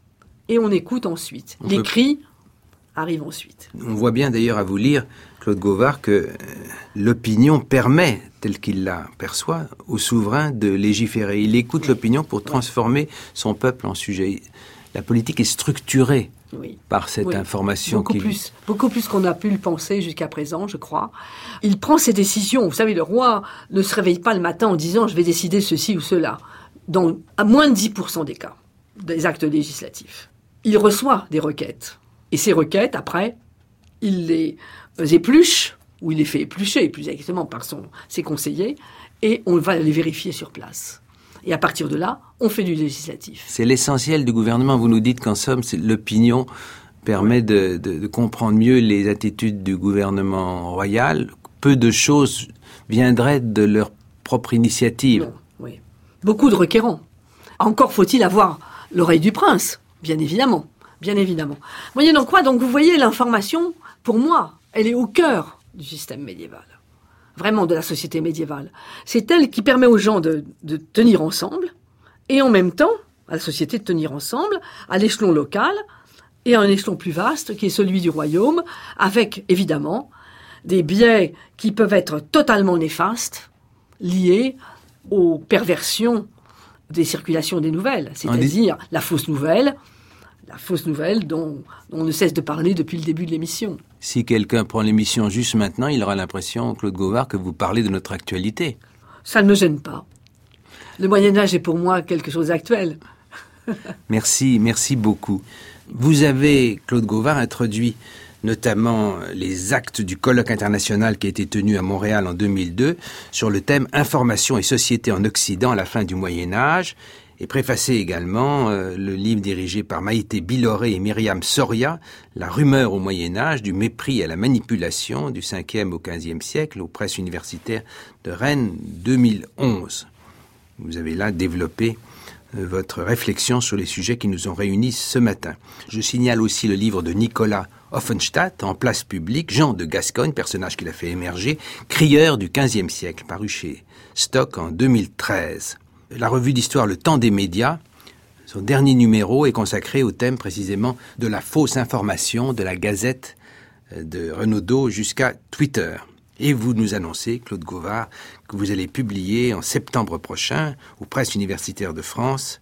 et on écoute ensuite. On Les peut... cris arrive ensuite.
On voit bien d'ailleurs à vous lire, Claude Gauvard, que euh, l'opinion permet, tel qu'il la perçoit, au souverain de légiférer. Il écoute l'opinion pour transformer son peuple en sujet. La politique est structurée
Oui.
Par cette
oui.
information
beaucoup
qui...
plus, beaucoup plus qu'on a pu le penser jusqu'à présent, je crois. Il prend ses décisions. Vous savez, le roi ne se réveille pas le matin en disant « je vais décider ceci ou cela », dans à moins de dix pour cent des cas, des actes législatifs. Il reçoit des requêtes. Et ces requêtes, après, il les épluche, ou il les fait éplucher, plus exactement, par son, ses conseillers, et on va les vérifier sur place. Et à partir de là, on fait du législatif.
C'est l'essentiel du gouvernement. Vous nous dites qu'en somme, c'est l'opinion permet de, de, de comprendre mieux les attitudes du gouvernement royal. Peu de choses viendraient de leur propre initiative.
Non, oui. Beaucoup de requérants. Encore faut-il avoir l'oreille du prince, bien évidemment. Bien évidemment. Moyennant quoi, donc, vous voyez, l'information, pour moi, elle est au cœur du système médiéval. Vraiment de la société médiévale. C'est elle qui permet aux gens de, de tenir ensemble, et en même temps, à la société de tenir ensemble, à l'échelon local, et à un échelon plus vaste, qui est celui du royaume, avec, évidemment, des biais qui peuvent être totalement néfastes, liés aux perversions des circulations des nouvelles, c'est-à-dire la fausse nouvelle, la fausse nouvelle dont on ne cesse de parler depuis le début de l'émission.
Si quelqu'un prend l'émission juste maintenant, il aura l'impression, Claude Gauvard, que vous parlez de notre actualité.
Ça ne me gêne pas. Le Moyen-Âge est pour moi quelque chose d'actuel.
Merci, merci beaucoup. Vous avez, Claude Gauvard, introduit notamment les actes du colloque international qui a été tenu à Montréal en deux mille deux sur le thème « Information et société en Occident à la fin du Moyen-Âge » et préfacé également euh, le livre dirigé par Maïté Biloré et Myriam Soria, « La rumeur au Moyen-Âge, du mépris à la manipulation du cinquième au quinzième siècle » aux presses universitaires de Rennes deux mille onze. Vous avez là développé euh, votre réflexion sur les sujets qui nous ont réunis ce matin. Je signale aussi le livre de Nicolas Offenstadt, En place publique, Jean de Gascogne, personnage qu'il a fait émerger, crieur du quinzième siècle, paru chez Stock en deux mille treize. La revue d'histoire Le Temps des médias, son dernier numéro est consacré au thème précisément de la fausse information de la Gazette de Renaudot jusqu'à Twitter. Et vous nous annoncez, Claude Gauvard, que vous allez publier en septembre prochain aux Presses universitaires de France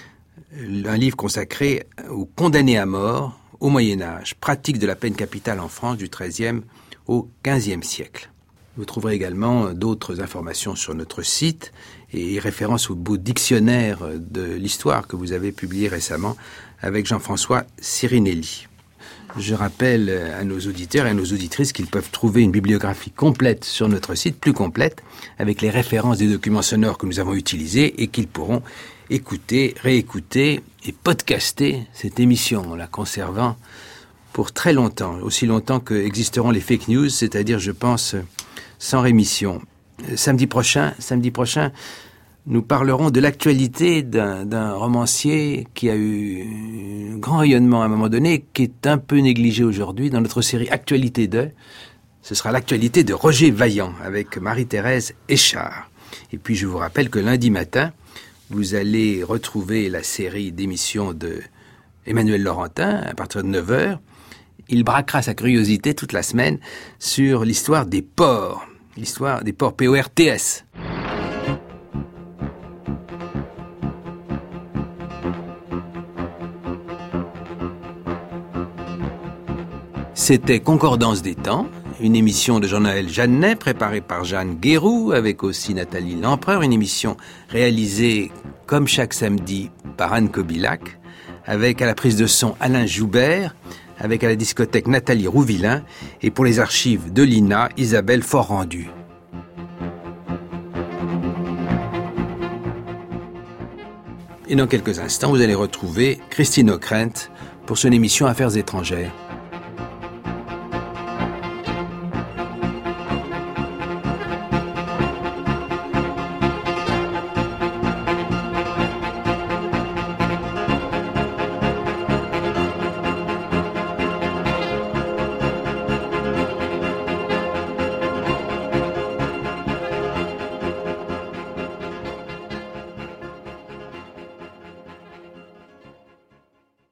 un livre consacré aux condamnés à mort au Moyen-Âge, pratique de la peine capitale en France du treizième au quinzième siècle. Vous trouverez également d'autres informations sur notre site et référence au beau dictionnaire de l'histoire que vous avez publié récemment avec Jean-François Sirinelli. Je rappelle à nos auditeurs et à nos auditrices qu'ils peuvent trouver une bibliographie complète sur notre site, plus complète, avec les références des documents sonores que nous avons utilisés et qu'ils pourront écouter, réécouter et podcaster cette émission en la conservant pour très longtemps, aussi longtemps que existeront les fake news, c'est-à-dire, je pense, sans rémission. Samedi prochain, samedi prochain, nous parlerons de l'actualité d'un, d'un romancier qui a eu un grand rayonnement à un moment donné, qui est un peu négligé aujourd'hui dans notre série Actualité de. Ce sera l'actualité de Roger Vaillant avec Marie-Thérèse Échard. Et puis je vous rappelle que lundi matin, vous allez retrouver la série d'émissions de Emmanuel Laurentin à partir de neuf heures. Il braquera sa curiosité toute la semaine sur l'histoire des ports. L'histoire des ports P O R T S. C'était Concordance des temps, une émission de Jean-Noël Jeannet préparée par Jeanne Guéroux avec aussi Nathalie Lempereur, une émission réalisée comme chaque samedi par Anne Kobilac, avec à la prise de son Alain Joubert, avec à la discothèque Nathalie Rouvillain et pour les archives de l'I N A, Isabelle Fort-Rendu. Et dans quelques instants, vous allez retrouver Christine Ockrent pour son émission Affaires étrangères.